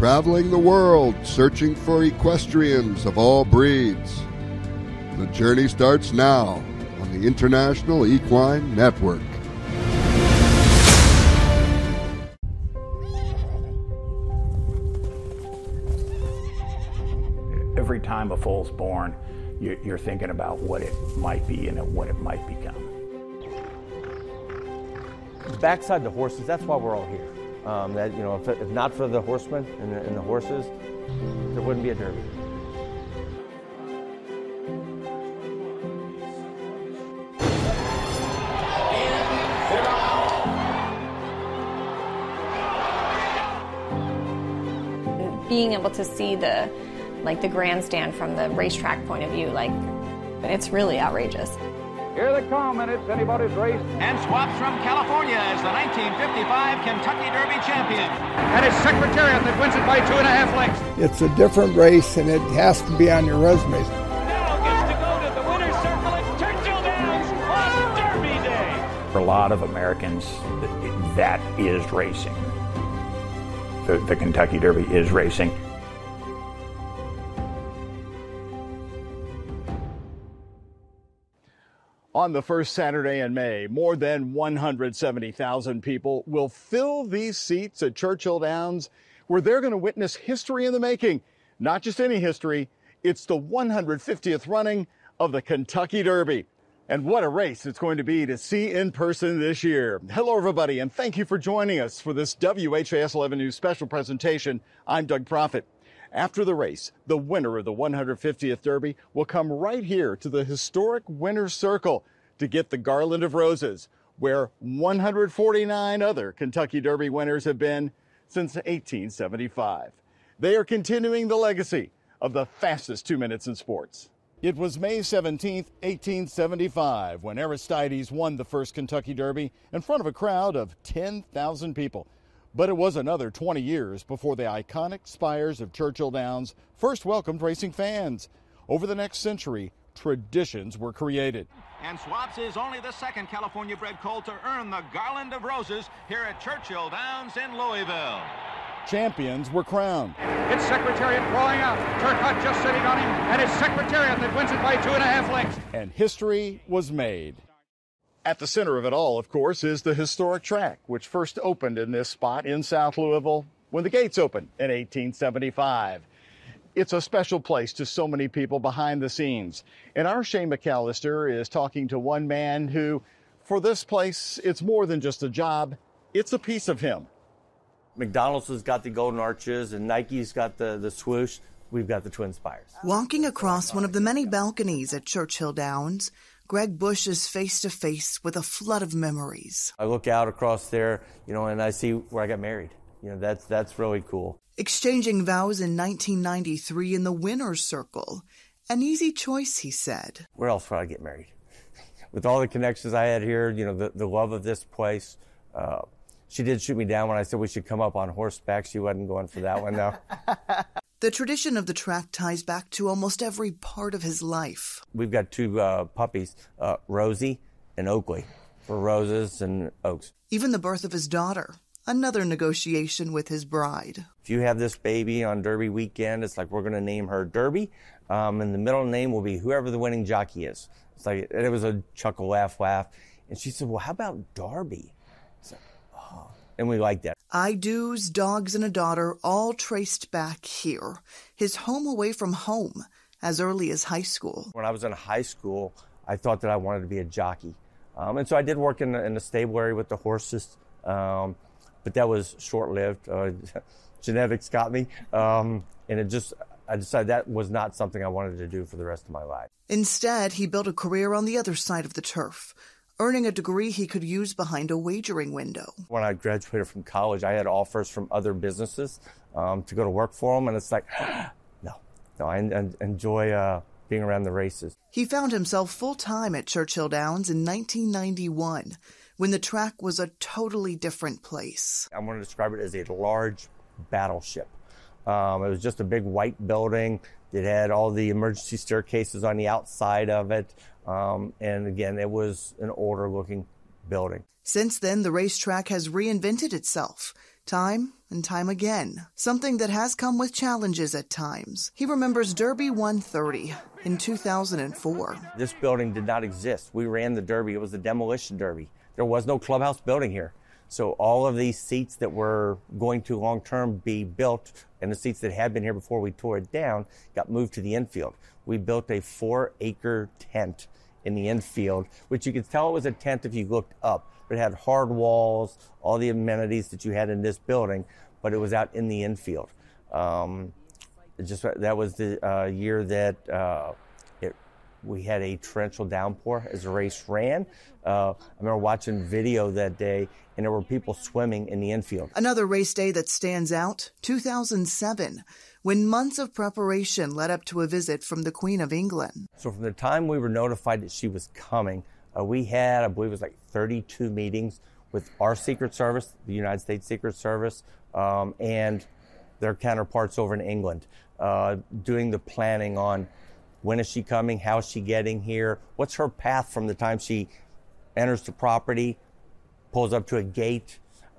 traveling the world searching for equestrians of all breeds. The journey starts now on the International Equine Network. Every time a foal's born, you're thinking about what it might be and what it might become. The backside of the horses, that's why we're all here. If not for the horsemen and the horses, there wouldn't be a Derby. Being able to see the grandstand from the racetrack point of view, it's really outrageous. Here they come, and it's anybody's race. And Swaps from California is the 1955 Kentucky Derby champion. And it's Secretariat that wins it by 2.5 lengths. It's a different race, and it has to be on your resume. Now gets to go to the winner's circle at Churchill Downs on Derby Day. For a lot of Americans, that is racing. The Kentucky Derby is racing. On the first Saturday in May, more than 170,000 people will fill these seats at Churchill Downs, where they're going to witness history in the making. Not just any history, it's the 150th running of the Kentucky Derby. And what a race it's going to be to see in person this year. Hello, everybody, and thank you for joining us for this WHAS 11 News special presentation. I'm Doug Proffitt. After the race, the winner of the 150th Derby will come right here to the historic Winner's Circle to get the Garland of Roses, where 149 other Kentucky Derby winners have been since 1875. They are continuing the legacy of the fastest 2 minutes in sports. It was May 17th, 1875, when Aristides won the first Kentucky Derby in front of a crowd of 10,000 people. But it was another 20 years before the iconic spires of Churchill Downs first welcomed racing fans. Over the next century, traditions were created. And Swaps is only the second California-bred colt to earn the Garland of Roses here at Churchill Downs in Louisville. Champions were crowned. It's Secretariat crawling out. Turcotte just sitting on him, and it's Secretariat that wins it by 2.5 lengths. And history was made. At the center of it all, of course, is the historic track, which first opened in this spot in South Louisville when the gates opened in 1875. It's a special place to so many people behind the scenes. And our Shane McAllister is talking to one man who, for this place, it's more than just a job. It's a piece of him. McDonald's has got the golden arches, and Nike's got the swoosh. We've got the twin spires. Walking across one of the many balconies at Churchill Downs, Greg Bush is face-to-face with a flood of memories. I look out across there, and I see where I got married. That's really cool. Exchanging vows in 1993 in the Winner's Circle. An easy choice, he said. Where else would I get married? With all the connections I had here, the love of this place. She did shoot me down when I said we should come up on horseback. She wasn't going for that one, though. The tradition of the track ties back to almost every part of his life. We've got two puppies, Rosie and Oakley, for Roses and Oaks. Even the birth of his daughter, another negotiation with his bride. If you have this baby on Derby weekend, it's like we're going to name her Derby, and the middle name will be whoever the winning jockey is. It's like, and it was a chuckle, laugh. And she said, well, how about Darby? So, oh. And we like that. I-do's, dogs, and a daughter all traced back here, his home away from home, as early as high school. When I was in high school, I thought that I wanted to be a jockey. And so I did work in the stable area with the horses, but that was short-lived. Genetics got me, and I decided that was not something I wanted to do for the rest of my life. Instead, he built a career on the other side of the turf, earning a degree he could use behind a wagering window. When I graduated from college, I had offers from other businesses to go to work for them, and it's like, no, I enjoy being around the races. He found himself full-time at Churchill Downs in 1991, when the track was a totally different place. I want to describe it as a large battleship. It was just a big white building. It had all the emergency staircases on the outside of it. And again, it was an older looking building. Since then, the racetrack has reinvented itself, Time and time again, something that has come with challenges at times. He remembers Derby 130 in 2004. This building did not exist. We ran the Derby. It was a demolition Derby. There was no clubhouse building here. So all of these seats that were going to long-term be built, and the seats that had been here before we tore it down, got moved to the infield. We built a 4-acre tent in the infield, which you could tell it was a tent if you looked up. It had hard walls, all the amenities that you had in this building, but it was out in the infield. That was the year that we had a torrential downpour as the race ran. I remember watching video that day, and there were people swimming in the infield. Another race day that stands out, 2007, when months of preparation led up to a visit from the Queen of England. So from the time we were notified that she was coming, we had, I believe it was like 32 meetings with our Secret Service, the United States Secret Service, and their counterparts over in England, doing the planning on when is she coming, how is she getting here, what's her path from the time she enters the property, pulls up to a gate.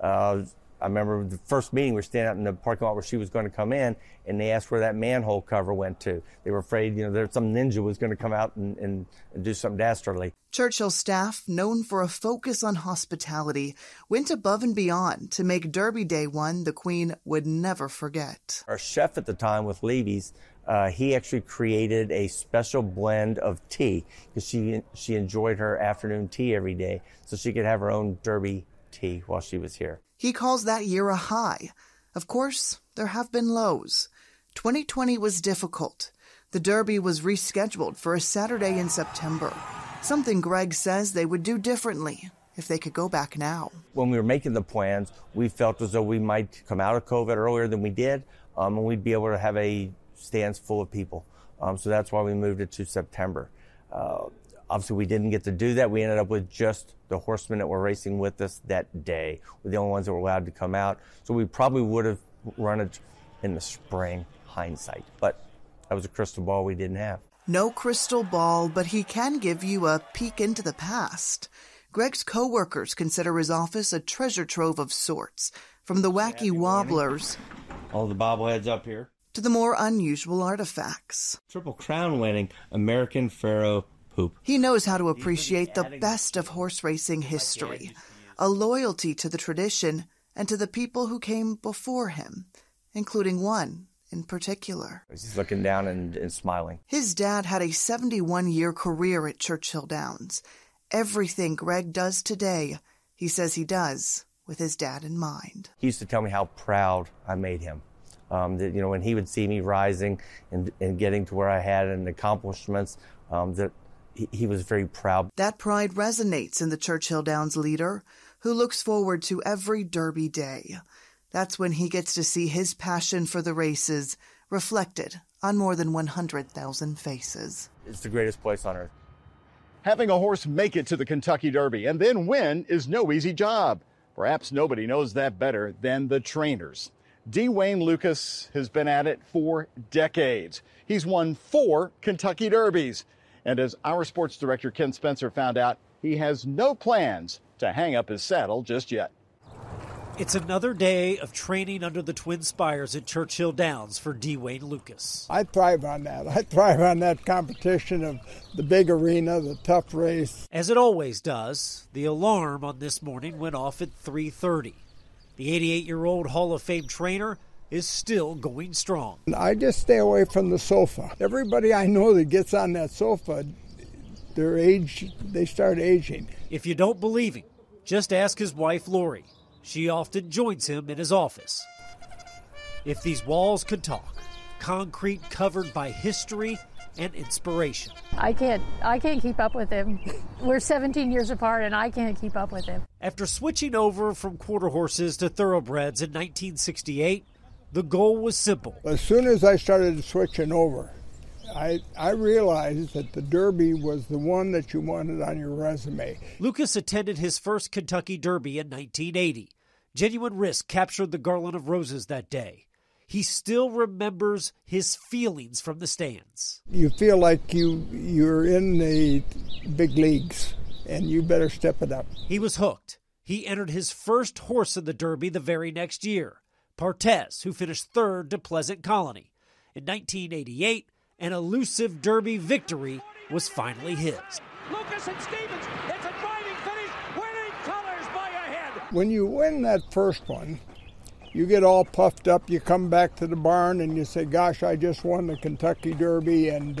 I remember the first meeting, we were standing out in the parking lot where she was going to come in, and they asked where that manhole cover went to. They were afraid, that some ninja was going to come out and do something dastardly. Churchill staff, known for a focus on hospitality, went above and beyond to make Derby Day one the Queen would never forget. Our chef at the time with Levy's, he actually created a special blend of tea because she enjoyed her afternoon tea every day, so she could have her own Derby tea while she was here. He calls that year a high. Of course, there have been lows. 2020 was difficult. The Derby was rescheduled for a Saturday in September, something Greg says they would do differently if they could go back now. When we were making the plans, we felt as though we might come out of COVID earlier than we did, and we'd be able to have a stands full of people. So that's why we moved it to September. Obviously, we didn't get to do that. We ended up with just the horsemen that were racing with us that day. We're the only ones that were allowed to come out. So we probably would have run it in the spring, hindsight. But that was a crystal ball we didn't have. No crystal ball, but he can give you a peek into the past. Greg's co-workers consider his office a treasure trove of sorts, from the wacky wobblers, all the bobbleheads up here, to the more unusual artifacts. Triple Crown winning American Pharoah poop. He knows how to appreciate the best of horse racing history, a loyalty to the tradition and to the people who came before him, including one in particular. He's looking down and smiling. His dad had a 71-year career at Churchill Downs. Everything Greg does today, he says he does with his dad in mind. He used to tell me how proud I made him. That when he would see me rising and getting to where I had and accomplishments, that he was very proud. That pride resonates in the Churchill Downs leader, who looks forward to every Derby day. That's when he gets to see his passion for the races reflected on more than 100,000 faces. It's the greatest place on earth. Having a horse make it to the Kentucky Derby and then win is no easy job. Perhaps nobody knows that better than the trainers. D. Wayne Lukas has been at it for decades. He's won 4 Kentucky Derbies. And as our sports director, Ken Spencer, found out, he has no plans to hang up his saddle just yet. It's another day of training under the twin spires at Churchill Downs for D. Wayne Lukas. I thrive on that. I thrive on that competition of the big arena, the tough race. As it always does, the alarm on this morning went off at 3:30. The 88-year-old Hall of Fame trainer is still going strong. I just stay away from the sofa. Everybody I know that gets on that sofa, they start aging. If you don't believe him, just ask his wife, Lori. She often joins him in his office. If these walls could talk, concrete covered by history and inspiration. I can't keep up with him. We're 17 years apart and I can't keep up with him. After switching over from quarter horses to thoroughbreds in 1968, the goal was simple. As soon as I started switching over, I realized that the Derby was the one that you wanted on your resume. Lukas attended his first Kentucky Derby in 1980. Genuine Risk captured the Garland of Roses that day. He still remembers his feelings from the stands. You feel like you're in the big leagues, and you better step it up. He was hooked. He entered his first horse in the Derby the very next year, Partez, who finished third to Pleasant Colony. In 1988, an elusive Derby victory was finally his. Lucas and Stevens, it's a driving finish, winning colors by a head. When you win that first one, you get all puffed up, you come back to the barn and you say, gosh, I just won the Kentucky Derby, and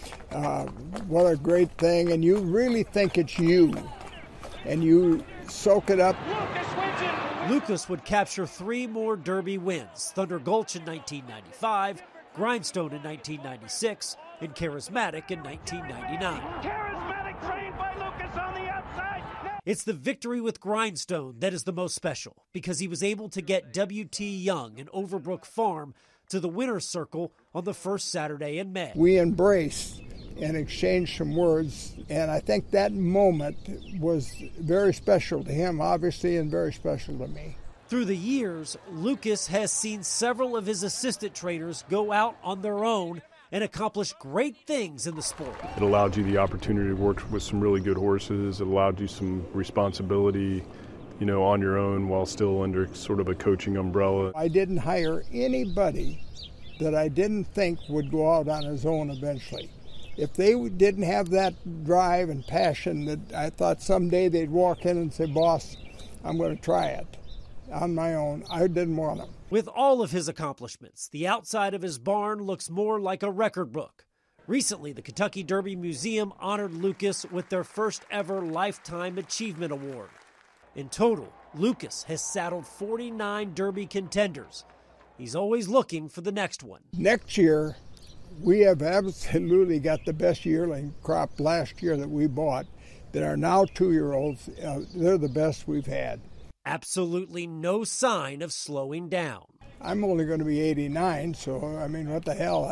what a great thing. And you really think it's you, and you soak it up. Lucas wins it. Lucas would capture 3 more Derby wins, Thunder Gulch in 1995, Grindstone in 1996, and Charismatic in 1999. Charismatic trained by Lucas on the outside. It's the victory with Grindstone that is the most special, because he was able to get W.T. Young and Overbrook Farm to the winner's circle on the first Saturday in May. We embraced and exchanged some words, and I think that moment was very special to him, obviously, and very special to me. Through the years, Lucas has seen several of his assistant trainers go out on their own and accomplish great things in the sport. It allowed you the opportunity to work with some really good horses. It allowed you some responsibility, on your own while still under sort of a coaching umbrella. I didn't hire anybody that I didn't think would go out on his own eventually. If they didn't have that drive and passion, that I thought someday they'd walk in and say, boss, I'm going to try it on my own. I didn't want them. With all of his accomplishments, the outside of his barn looks more like a record book. Recently, the Kentucky Derby Museum honored Lucas with their first ever Lifetime Achievement Award. In total, Lucas has saddled 49 Derby contenders. He's always looking for the next one. Next year, we have absolutely got the best yearling crop last year that we bought that are now 2-year-olds. They're the best we've had. Absolutely no sign of slowing down. I'm only going to be 89, so, what the hell?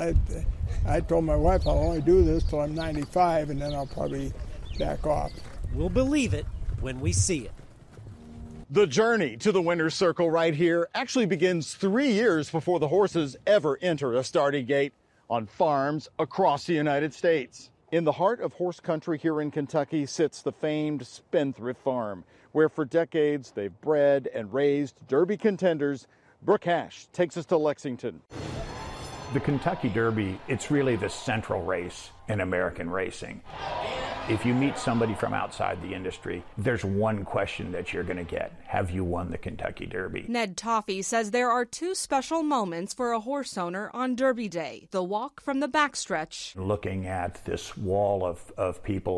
I told my wife I'll only do this till I'm 95, and then I'll probably back off. We'll believe it when we see it. The journey to the winner's circle right here actually begins 3 years before the horses ever enter a starting gate on farms across the United States. In the heart of horse country here in Kentucky sits the famed Spendthrift Farm, where for decades they've bred and raised Derby contenders. Brooke Hash takes us to Lexington. The Kentucky Derby, it's really the central race in American racing. If you meet somebody from outside the industry, there's one question that you're going to get. Have you won the Kentucky Derby? Ned Toffee says there are 2 special moments for a horse owner on Derby Day. The walk from the backstretch. Looking at this wall of people,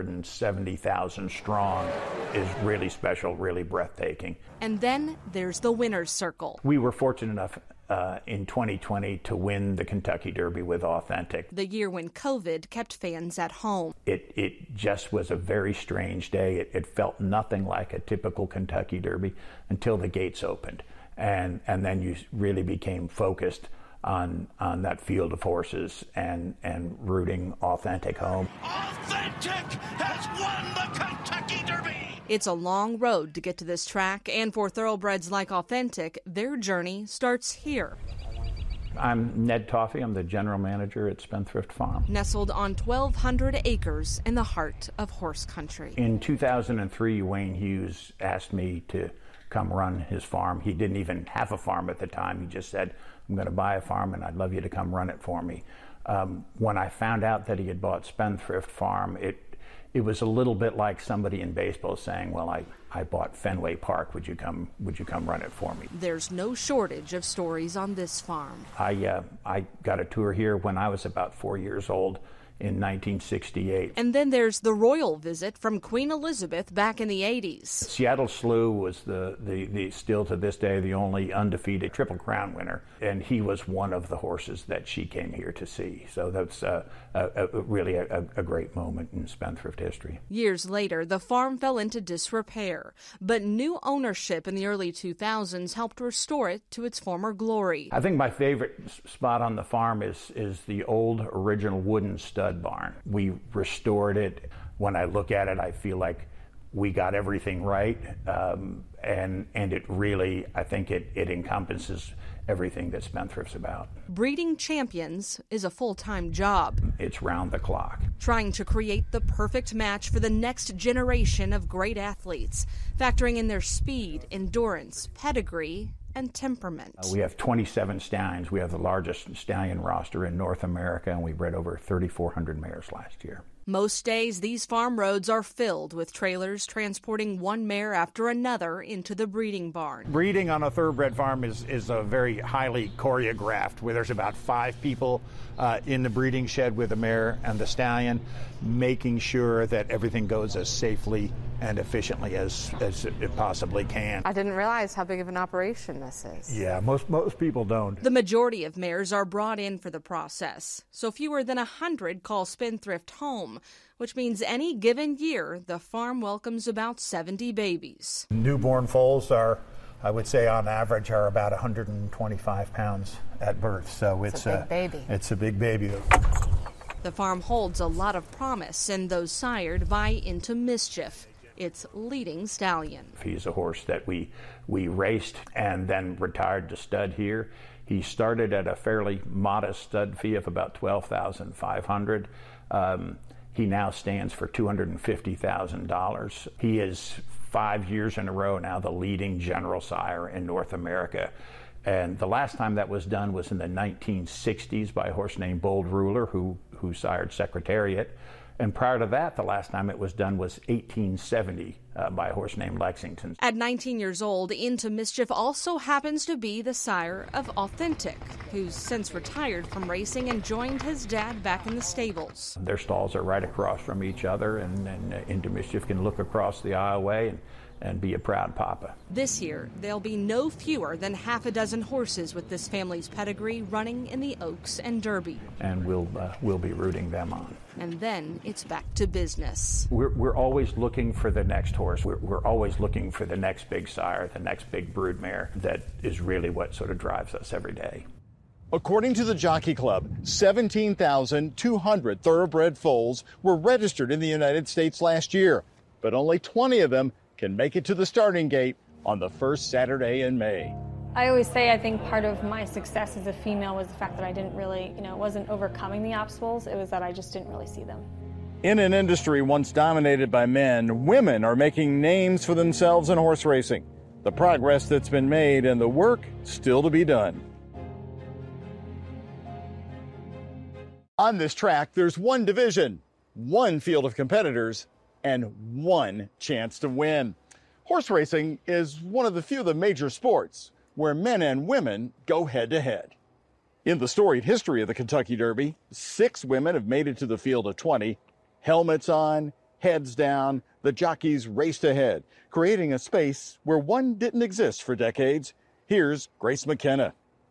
170,000 strong, is really special, really breathtaking. And then there's the winner's circle. We were fortunate enough in 2020 to win the Kentucky Derby with Authentic. The year when COVID kept fans at home. It just was a very strange day. It felt nothing like a typical Kentucky Derby until the gates opened. And then you really became focused on that field of horses and rooting Authentic home. Authentic has won the Kentucky Derby. It's a long road to get to this track, and for thoroughbreds like Authentic, their journey starts here. I'm Ned Toffee. I'm the general manager at Spendthrift Farm. Nestled on 1,200 acres in the heart of horse country. In 2003, Wayne Hughes asked me to come run his farm. He didn't even have a farm at the time. He just said, I'm going to buy a farm and I'd love you to come run it for me. When I found out that he had bought Spendthrift Farm, it was a little bit like somebody in baseball saying, well, I bought Fenway Park. Would you come run it for me? There's no shortage of stories on this farm. I got a tour here when I was about 4 years old in 1968. And then there's the royal visit from Queen Elizabeth back in the 80s. Seattle Slew was the still to this day the only undefeated Triple Crown winner, and he was one of the horses that she came here to see. So that's really a great moment in Spendthrift history. Years later, the farm fell into disrepair, but new ownership in the early 2000s helped restore it to its former glory. I think my favorite spot on the farm is the old original wooden stud barn. We restored it. When I look at it, I feel like we got everything right, and it really, I think it encompasses everything that Spendthrift's about. Breeding champions is a full-time job. It's round the clock. Trying to create the perfect match for the next generation of great athletes, factoring in their speed, endurance, pedigree, and temperament. We have 27 stallions. We have the largest stallion roster in North America, and we bred over 3,400 mares last year. Most days, these farm roads are filled with trailers transporting one mare after another into the breeding barn. Breeding on a thoroughbred farm is a very highly choreographed, where there's about 5 people in the breeding shed with the mare and the stallion, making sure that everything goes as safely and efficiently as it possibly can. I didn't realize how big of an operation this is. Yeah, most people don't. The majority of mares are brought in for the process, so fewer than 100 call Spendthrift home, which means any given year the farm welcomes about 70 babies. Newborn foals are, I would say on average, are about 125 pounds at birth, so it's a big baby. It's a big baby. The farm holds a lot of promise, and those sired vie into Mischief, its leading stallion. He's a horse that we raced and then retired to stud here. He started at a fairly modest stud fee of about $12,500. He now stands for $250,000. He is 5 years in a row now the leading general sire in North America. And the last time that was done was in the 1960s by a horse named Bold Ruler, who sired Secretariat. And prior to that, the last time it was done was 1870 by a horse named Lexington. At 19 years old, Into Mischief also happens to be the sire of Authentic, who's since retired from racing and joined his dad back in the stables. Their stalls are right across from each other, and Into Mischief can look across the aisleway and be a proud papa. This year, there'll be no fewer than half a dozen horses with this family's pedigree running in the Oaks and Derby. And we'll be rooting them on. And then it's back to business. We're always looking for the next horse. We're always looking for the next big sire, the next big broodmare. That is really what sort of drives us every day. According to the Jockey Club, 17,200 thoroughbred foals were registered in the United States last year, but only 20 of them can make it to the starting gate on the first Saturday in May. I always say I think part of my success as a female was the fact that I didn't really, it wasn't overcoming the obstacles, it was that I just didn't really see them. In an industry once dominated by men, women are making names for themselves in horse racing. The progress that's been made and the work still to be done. On this track, there's one division, one field of competitors, and one chance to win. Horse racing is one of the few of the major sports where men and women go head-to-head. In the storied history of the Kentucky Derby, 6 women have made it to the field of 20. Helmets on, heads down, the jockeys raced ahead, creating a space where one didn't exist for decades. Here's Grace McKenna.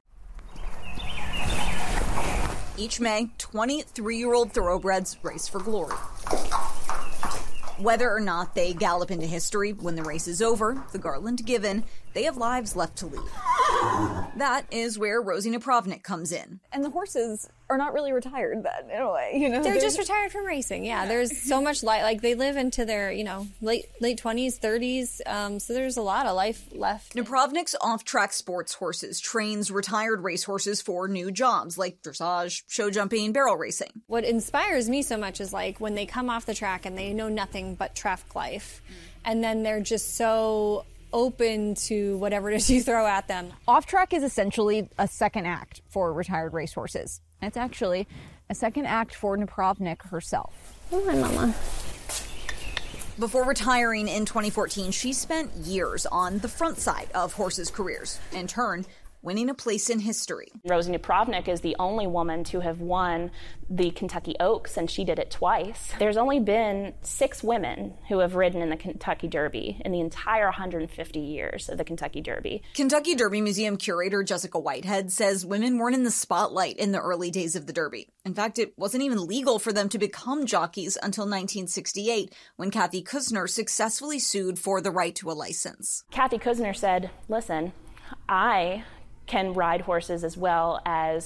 Each May, 23-year-old thoroughbreds race for glory. Whether or not they gallop into history when the race is over, the garland given, they have lives left to lead. That is where Rosie Napravnik comes in. And the horses are not really retired then, in a way, They're just retired from racing, yeah. There's so much life, like they live into their, late 20s, 30s, so there's a lot of life left. Napravnik's off-track sports horses trains retired racehorses for new jobs, like dressage, show jumping, barrel racing. What inspires me so much is like when they come off the track and they know nothing but traffic life, and then they're just so open to whatever it is you throw at them. Off-track is essentially a second act for retired racehorses. It's actually a second act for Napravnik herself. Oh, hi, Mama. Before retiring in 2014, she spent years on the front side of horses' careers, in turn, winning a place in history. Rosie Napravnik is the only woman to have won the Kentucky Oaks, and she did it twice. There's only been 6 women who have ridden in the Kentucky Derby in the entire 150 years of the Kentucky Derby. Kentucky Derby Museum curator Jessica Whitehead says women weren't in the spotlight in the early days of the Derby. In fact, it wasn't even legal for them to become jockeys until 1968, when Kathy Kusner successfully sued for the right to a license. Kathy Kusner said, listen, I can ride horses as well as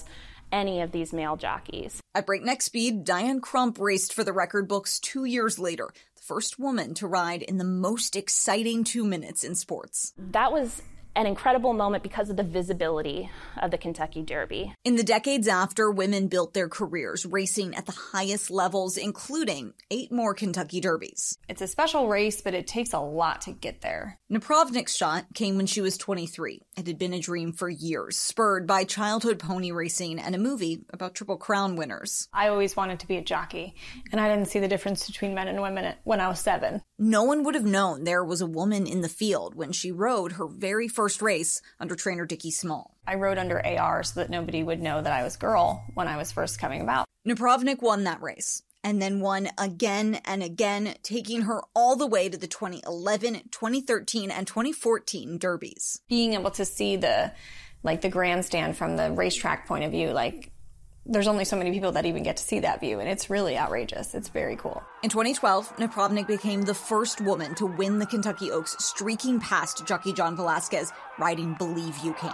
any of these male jockeys. At breakneck speed, Diane Crump raced for the record books 2 years later, the first woman to ride in the most exciting 2 minutes in sports. That was an incredible moment because of the visibility of the Kentucky Derby. In the decades after, women built their careers racing at the highest levels, including 8 more Kentucky Derbies. It's a special race, but it takes a lot to get there. Napravnik's shot came when she was 23. It had been a dream for years, spurred by childhood pony racing and a movie about Triple Crown winners. I always wanted to be a jockey, and I didn't see the difference between men and women when I was 7. No one would have known there was a woman in the field when she rode her very first race under trainer Dickie Small. I rode under AR so that nobody would know that I was girl when I was first coming about. Napravnik won that race, and then won again and again, taking her all the way to the 2011, 2013, and 2014 Derbies. Being able to see the grandstand from the racetrack point of view, there's only so many people that even get to see that view, and it's really outrageous. It's very cool. In 2012, Napravnik became the first woman to win the Kentucky Oaks, streaking past jockey John Velasquez, riding Believe You Can.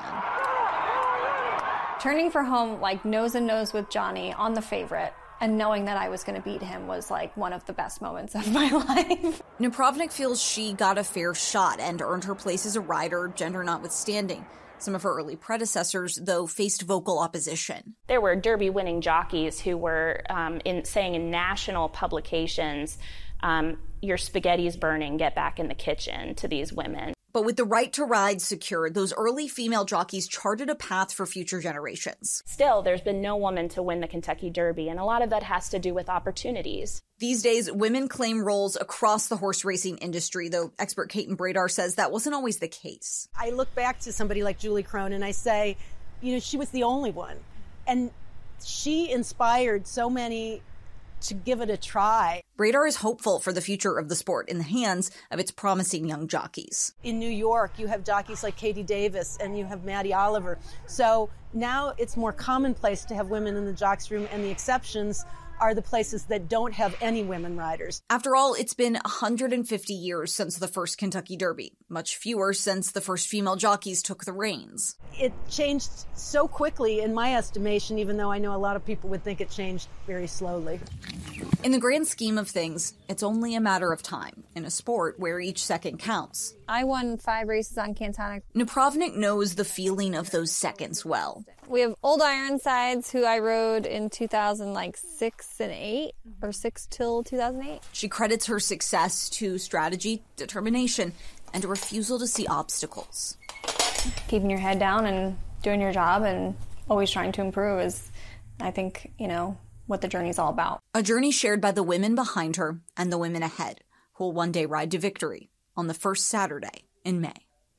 Turning for home, nose and nose with Johnny on the favorite, and knowing that I was going to beat him was one of the best moments of my life. Napravnik feels she got a fair shot and earned her place as a rider, gender notwithstanding. Some of her early predecessors, though, faced vocal opposition. There were Derby-winning jockeys who were saying in national publications, your spaghetti's burning, get back in the kitchen, to these women. But with the right to ride secured, those early female jockeys charted a path for future generations. Still, there's been no woman to win the Kentucky Derby, and a lot of that has to do with opportunities. These days, women claim roles across the horse racing industry, though expert Kaiten Bradar says that wasn't always the case. I look back to somebody like Julie Crone and I say, she was the only one. And she inspired so many to give it a try. Bradar is hopeful for the future of the sport in the hands of its promising young jockeys. In New York, you have jockeys like Katie Davis and you have Maddie Oliver. So now it's more commonplace to have women in the jocks room, and the exceptions are the places that don't have any women riders. After all, it's been 150 years since the first Kentucky Derby, much fewer since the first female jockeys took the reins. It changed so quickly, in my estimation, even though I know a lot of people would think it changed very slowly. In the grand scheme of things, it's only a matter of time in a sport where each second counts. I won 5 races on Cantonic. Napravnik knows the feeling of those seconds well. We have Old Ironsides, who I rode in 2006 and 8, or 6 till 2008. She credits her success to strategy, determination, and a refusal to see obstacles. Keeping your head down and doing your job and always trying to improve is, I think, what the journey's all about. A journey shared by the women behind her and the women ahead, who will one day ride to victory on the first Saturday in May.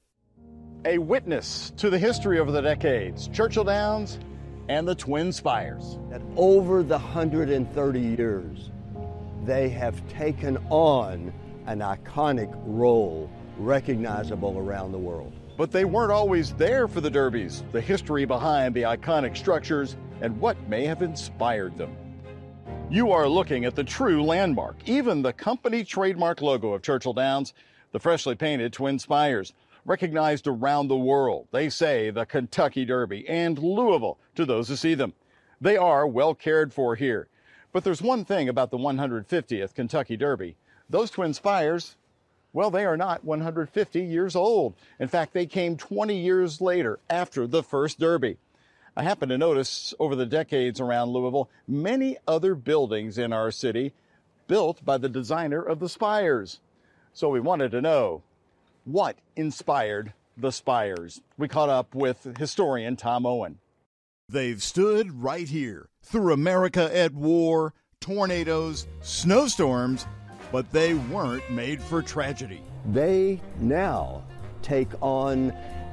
A witness to the history over the decades, Churchill Downs and the Twin Spires. That over the 130 years, they have taken on an iconic role recognizable around the world. But they weren't always there for the derbies, the history behind the iconic structures, and what may have inspired them. You are looking at the true landmark, even the company trademark logo of Churchill Downs, the freshly painted Twin Spires, recognized around the world. They say the Kentucky Derby and Louisville to those who see them. They are well cared for here. But there's one thing about the 150th Kentucky Derby. Those Twin Spires, well, they are not 150 years old. In fact, they came 20 years later after the first Derby. I happen to notice over the decades around Louisville, many other buildings in our city built by the designer of the Spires. So we wanted to know, what inspired the Spires? We caught up with historian Tom Owen. They've stood right here through America at war, tornadoes, snowstorms, but they weren't made for tragedy. They now take on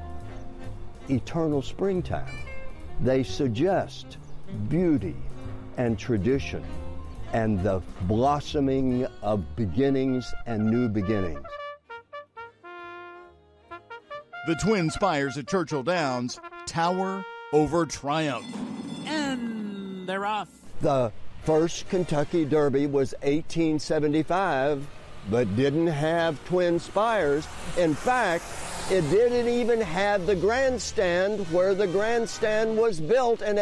eternal springtime. They suggest beauty and tradition and the blossoming of beginnings and new beginnings. The Twin Spires at Churchill Downs tower over triumph. And they're off. The first Kentucky Derby was 1875, but didn't have Twin Spires. In fact, It didn't even have the grandstand where the grandstand was built in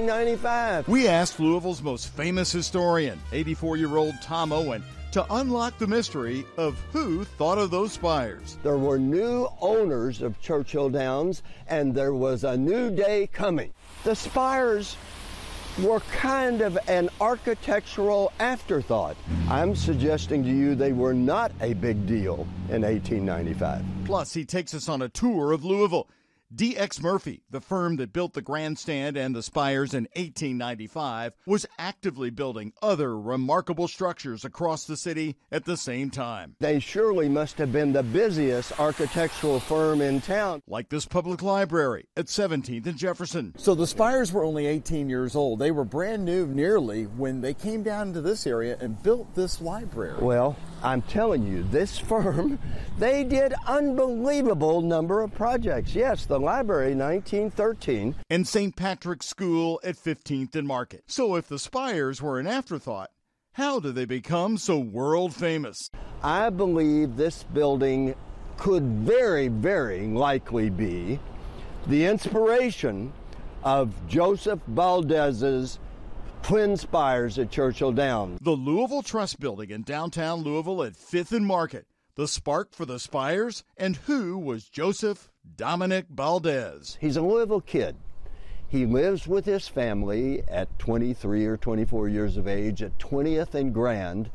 1895. We asked Louisville's most famous historian, 84-year-old Tom Owen, to unlock the mystery of who thought of those spires. There were new owners of Churchill Downs, and there was a new day coming. The spires were kind of an architectural afterthought. I'm suggesting to you they were not a big deal in 1895. Plus, he takes us on a tour of Louisville. D.X. Murphy, the firm that built the grandstand and the spires in 1895, was actively building other remarkable structures across the city at the same time. They surely must have been the busiest architectural firm in town. Like this public library at 17th and Jefferson. So the spires were only 18 years old. They were brand new nearly when they came down to this area and built this library. Well, I'm telling you, this firm, they did unbelievable number of projects. Yes, the library, 1913. And St. Patrick's School at 15th and Market. So if the spires were an afterthought, how did they become so world famous? I believe this building could very, very likely be the inspiration of Joseph Valdez's twin spires at Churchill Downs. The Louisville Trust Building in downtown Louisville at 5th and Market. The spark for the spires, and who was Joseph Dominic Valdez? He's a Louisville kid. He lives with his family at 23 or 24 years of age at 20th and Grand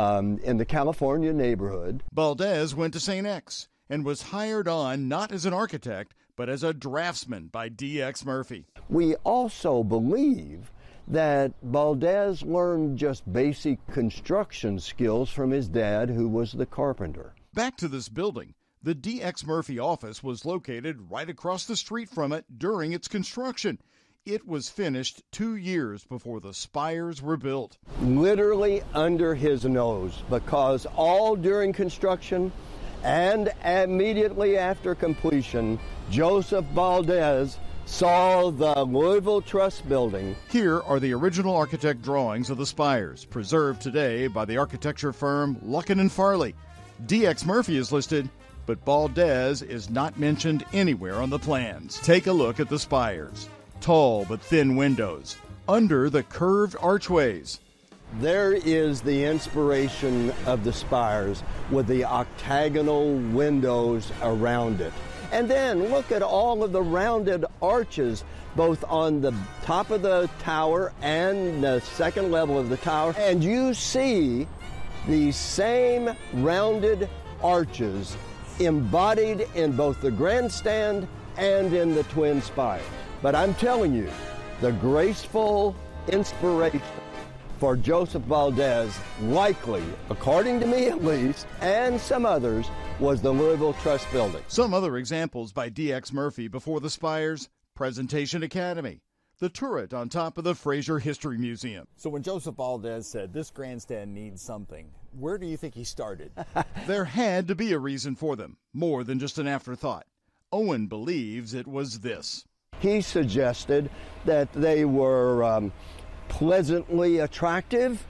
in the California neighborhood. Valdez went to St. X and was hired on not as an architect, but as a draftsman by D.X. Murphy. We also believe that Valdez learned just basic construction skills from his dad, who was the carpenter. Back to this building. The D.X. Murphy office was located right across the street from it during its construction. It was finished 2 years before the spires were built. Literally under his nose, because all during construction and immediately after completion, Joseph Valdez saw the Louisville Trust Building. Here are the original architect drawings of the spires, preserved today by the architecture firm Luckin & Farley. D.X. Murphy is listed, but Valdez is not mentioned anywhere on the plans. Take a look at the spires. Tall but thin windows, under the curved archways. There is the inspiration of the spires with the octagonal windows around it. And then look at all of the rounded arches, both on the top of the tower and the second level of the tower. And you see the same rounded arches embodied in both the grandstand and in the twin spires. But I'm telling you, the graceful inspiration for Joseph Valdez, likely, according to me at least, and some others, was the Louisville Trust Building. Some other examples by D.X. Murphy before the spires: Presentation Academy, the turret on top of the Fraser History Museum. So when Joseph Valdez said this grandstand needs something, where do you think he started? There had to be a reason for them, more than just an afterthought. Owen believes it was this. He suggested that they were pleasantly attractive,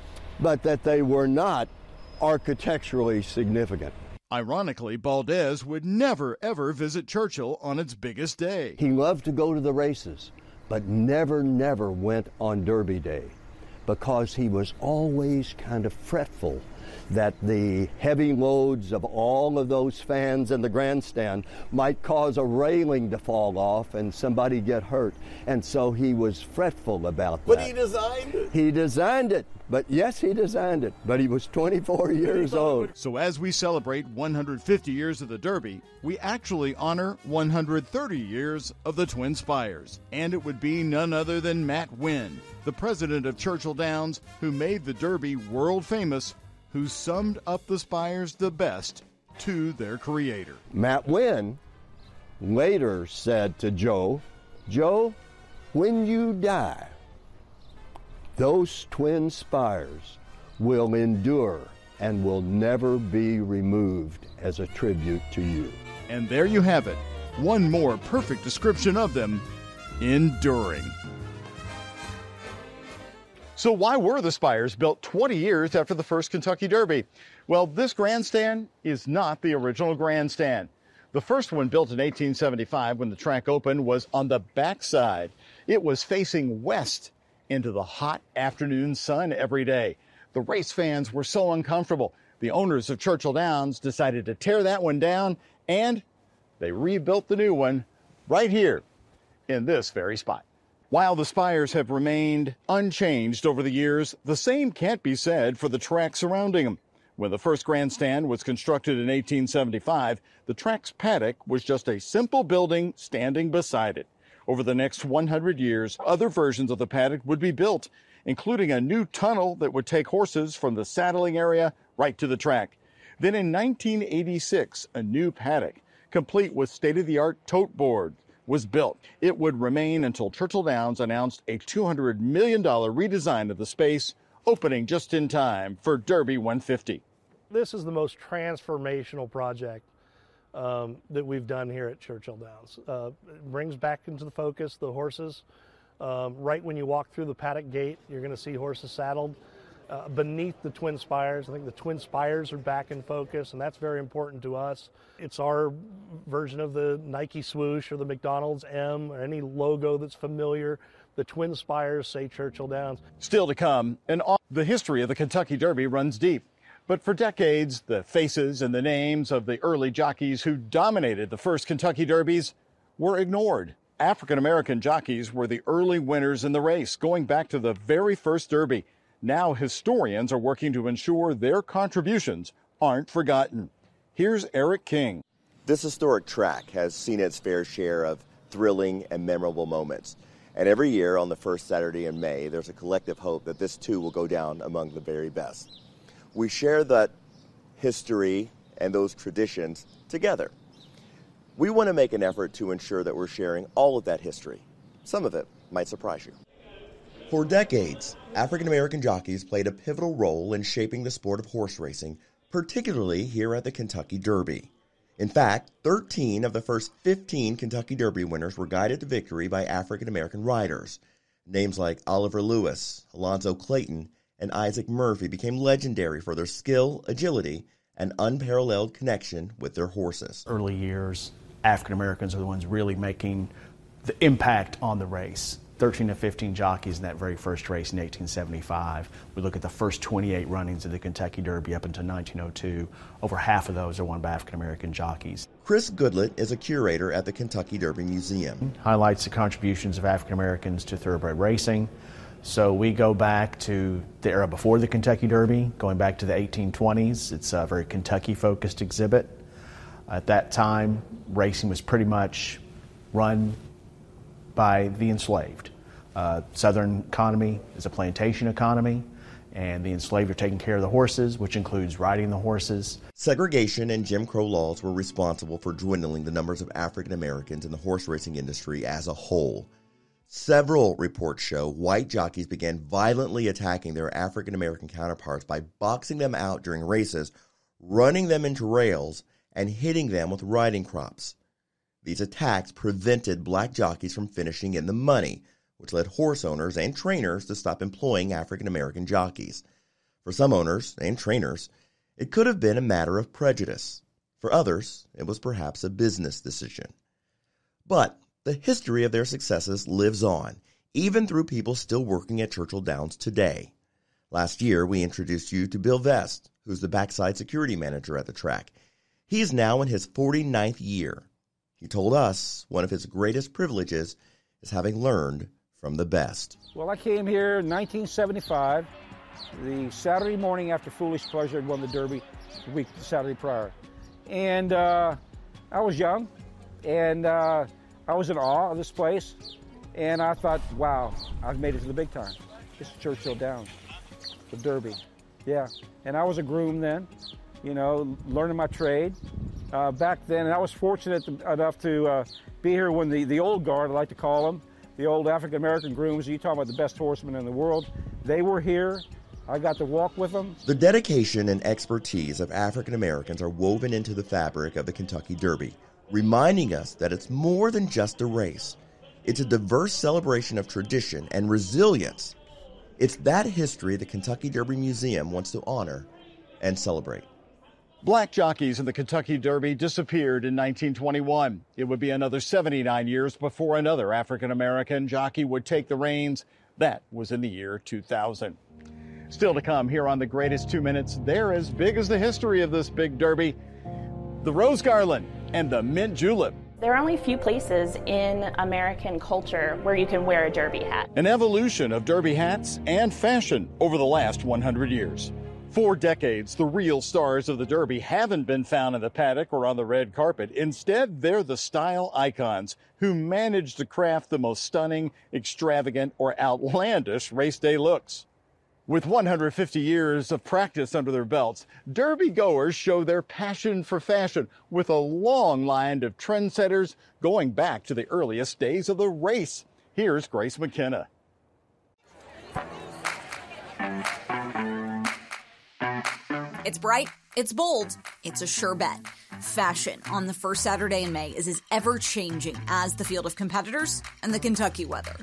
but that they were not architecturally significant. Ironically, Valdez would never, ever visit Churchill on its biggest day. He loved to go to the races, but never went on Derby Day, because he was always kind of fretful that the heavy loads of all of those fans in the grandstand might cause a railing to fall off and somebody get hurt. And so he was fretful about that. But he designed it. He designed it. But yes, he designed it. But he was 24 years old. So as we celebrate 150 years of the Derby, we actually honor 130 years of the Twin Spires. And it would be none other than Matt Winn, the president of Churchill Downs, who made the Derby world famous, who summed up the spires the best to their creator. Matt Winn later said to Joe, when you die, those twin spires will endure and will never be removed as a tribute to you. And there you have it. One more perfect description of them: enduring. So why were the spires built 20 years after the first Kentucky Derby? Well, this grandstand is not the original grandstand. The first one, built in 1875 when the track opened, was on the backside. It was facing west into the hot afternoon sun every day. The race fans were so uncomfortable. The owners of Churchill Downs decided to tear that one down, and they rebuilt the new one right here in this very spot. While the spires have remained unchanged over the years, the same can't be said for the track surrounding them. When the first grandstand was constructed in 1875, the track's paddock was just a simple building standing beside it. Over the next 100 years, other versions of the paddock would be built, including a new tunnel that would take horses from the saddling area right to the track. Then in 1986, a new paddock, complete with state-of-the-art tote board, was built. It would remain until Churchill Downs announced a $200 million redesign of the space, opening just in time for Derby 150. This is the most transformational project that we've done here at Churchill Downs. It brings back into the focus the horses. Right when you walk through the paddock gate, you're going to see horses saddled beneath the twin spires. I think the twin spires are back in focus, and that's very important to us. It's our version of the Nike swoosh or the McDonald's M or any logo that's familiar. The twin spires say Churchill Downs. Still to come, and the history of the Kentucky Derby runs deep. But for decades, the faces and the names of the early jockeys who dominated the first Kentucky Derbies were ignored. African-American jockeys were the early winners in the race, going back to the very first Derby. Now historians are working to ensure their contributions aren't forgotten. Here's Eric King. This historic track has seen its fair share of thrilling and memorable moments. And every year on the first Saturday in May, there's a collective hope that this too will go down among the very best. We share that history and those traditions together. We want to make an effort to ensure that we're sharing all of that history. Some of it might surprise you. For decades, African-American jockeys played a pivotal role in shaping the sport of horse racing, particularly here at the Kentucky Derby. In fact, 13 of the first 15 Kentucky Derby winners were guided to victory by African-American riders. Names like Oliver Lewis, Alonzo Clayton, and Isaac Murphy became legendary for their skill, agility, and unparalleled connection with their horses. Early years, African Americans are the ones really making the impact on the race. 13 to 15 jockeys in that very first race in 1875. We look at the first 28 runnings of the Kentucky Derby up until 1902. Over half of those are won by African American jockeys. Chris Goodlett is a curator at the Kentucky Derby Museum. Highlights the contributions of African Americans to thoroughbred racing. So we go back to the era before the Kentucky Derby, going back to the 1820s. It's a very Kentucky-focused exhibit. At that time, racing was pretty much run by the enslaved. Southern economy is a plantation economy, and the enslaved are taking care of the horses, which includes riding the horses. Segregation and Jim Crow laws were responsible for dwindling the numbers of African Americans in the horse racing industry as a whole. Several reports show white jockeys began violently attacking their African American counterparts by boxing them out during races, running them into rails, and hitting them with riding crops. These attacks prevented black jockeys from finishing in the money, which led horse owners and trainers to stop employing African American jockeys. For some owners and trainers, it could have been a matter of prejudice. For others, it was perhaps a business decision. But the history of their successes lives on, even through people still working at Churchill Downs today. Last year, we introduced you to Bill Vest, who's the backside security manager at the track. He is now in his 49th year. He told us one of his greatest privileges is having learned from the best. Well, I came here in 1975, the Saturday morning after Foolish Pleasure had won the Derby the week Saturday prior. And I was young, and I was in awe of this place. And I thought, wow, I've made it to the big time. This is Churchill Downs, the Derby. Yeah, and I was a groom then, you know, learning my trade. Back then, and I was fortunate enough to be here when the old guard, I like to call them, the old African-American grooms, you talk about the best horsemen in the world, they were here. I got to walk with them. The dedication and expertise of African Americans are woven into the fabric of the Kentucky Derby, reminding us that it's more than just a race. It's a diverse celebration of tradition and resilience. It's that history the Kentucky Derby Museum wants to honor and celebrate. Black jockeys in the Kentucky Derby disappeared in 1921. It would be another 79 years before another African-American jockey would take the reins. That was in the year 2000. Still to come here on The Greatest 2 Minutes, they're as big as the history of this big derby. The rose garland and the mint julep. There are only a few places in American culture where you can wear a derby hat. An evolution of derby hats and fashion over the last 100 years. For decades, the real stars of the Derby haven't been found in the paddock or on the red carpet. Instead, they're the style icons who managed to craft the most stunning, extravagant, or outlandish race day looks. With 150 years of practice under their belts, Derby goers show their passion for fashion with a long line of trendsetters going back to the earliest days of the race. Here's Grace McKenna. It's bright, it's bold, it's a sure bet. Fashion on the first Saturday in May is as ever-changing as the field of competitors and the Kentucky weather.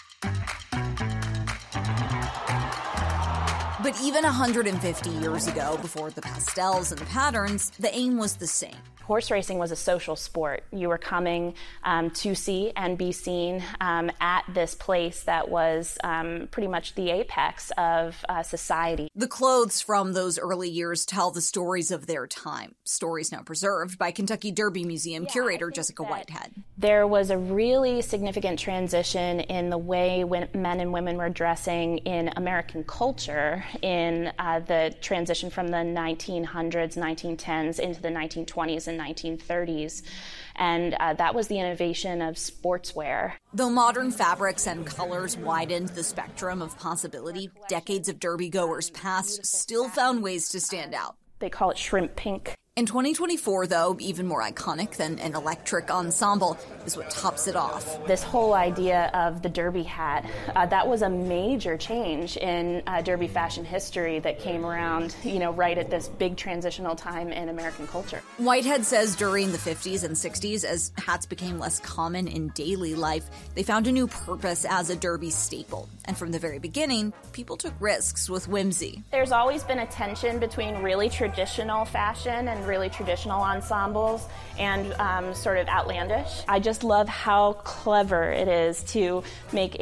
But even 150 years ago, before the pastels and the patterns, the aim was the same. Horse racing was a social sport. You were coming to see and be seen at this place that was pretty much the apex of society. The clothes from those early years tell the stories of their time, stories now preserved by Kentucky Derby Museum curator Jessica Whitehead. There was a really significant transition in the way men and women were dressing in American culture in the transition from the 1900s, 1910s into the 1920s and 1930s, and that was the innovation of sportswear. Though modern fabrics and colors widened the spectrum of possibility, decades of derby goers past still found ways to stand out. They call it shrimp pink. In 2024, though, even more iconic than an electric ensemble is what tops it off. This whole idea of the derby hat, that was a major change in derby fashion history that came around, right at this big transitional time in American culture. Whitehead says during the 50s and 60s, as hats became less common in daily life, they found a new purpose as a derby staple. And from the very beginning, people took risks with whimsy. There's always been a tension between really traditional fashion and really traditional ensembles and sort of outlandish. I just love how clever it is to make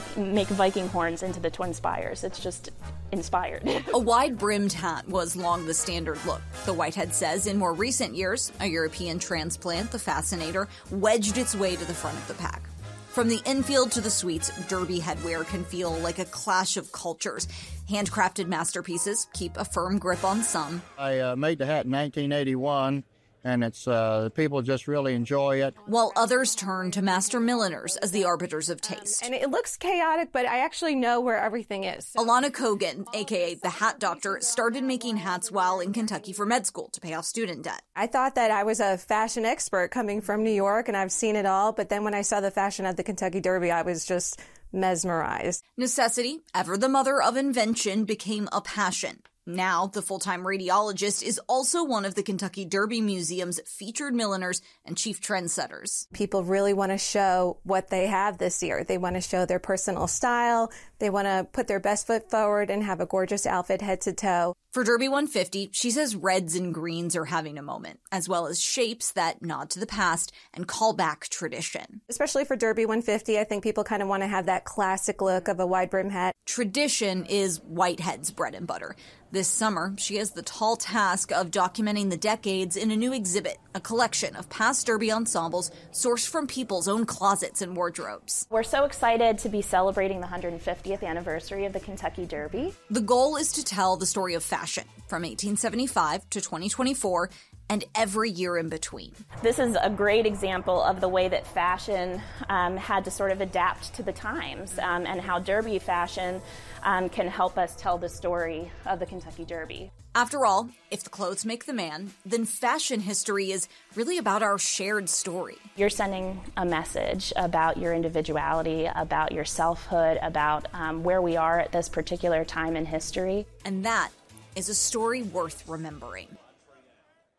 Viking horns into the twin spires. It's just inspired. A wide-brimmed hat was long the standard look. The Whitehead says in more recent years, a European transplant, the Fascinator, wedged its way to the front of the pack. From the infield to the suites, derby headwear can feel like a clash of cultures. Handcrafted masterpieces keep a firm grip on some. I made the hat in 1981, and it's people just really enjoy it. While others turn to master milliners as the arbiters of taste. And it looks chaotic, but I actually know where everything is. So. Alana Kogan, a.k.a. the Hat Doctor, started making hats while in Kentucky for med school to pay off student debt. I thought that I was a fashion expert coming from New York, and I've seen it all, but then when I saw the fashion at the Kentucky Derby, I was just mesmerized. Necessity, ever the mother of invention, became a passion. Now, the full-time radiologist is also one of the Kentucky Derby Museum's featured milliners and chief trendsetters. People really want to show what they have this year. They want to show their personal style. They want to put their best foot forward and have a gorgeous outfit head to toe. For Derby 150, she says reds and greens are having a moment, as well as shapes that nod to the past and call back tradition. Especially for Derby 150, I think people kind of want to have that classic look of a wide brim hat. Tradition is Whitehead's bread and butter. This summer, she has the tall task of documenting the decades in a new exhibit, a collection of past Derby ensembles sourced from people's own closets and wardrobes. We're so excited to be celebrating the 150th anniversary of the Kentucky Derby. The goal is to tell the story of fashion from 1875 to 2024 and every year in between. This is a great example of the way that fashion had to sort of adapt to the times and how Derby fashion can help us tell the story of the Kentucky Derby. After all, if the clothes make the man, then fashion history is really about our shared story. You're sending a message about your individuality, about your selfhood, about where we are at this particular time in history. And that is a story worth remembering.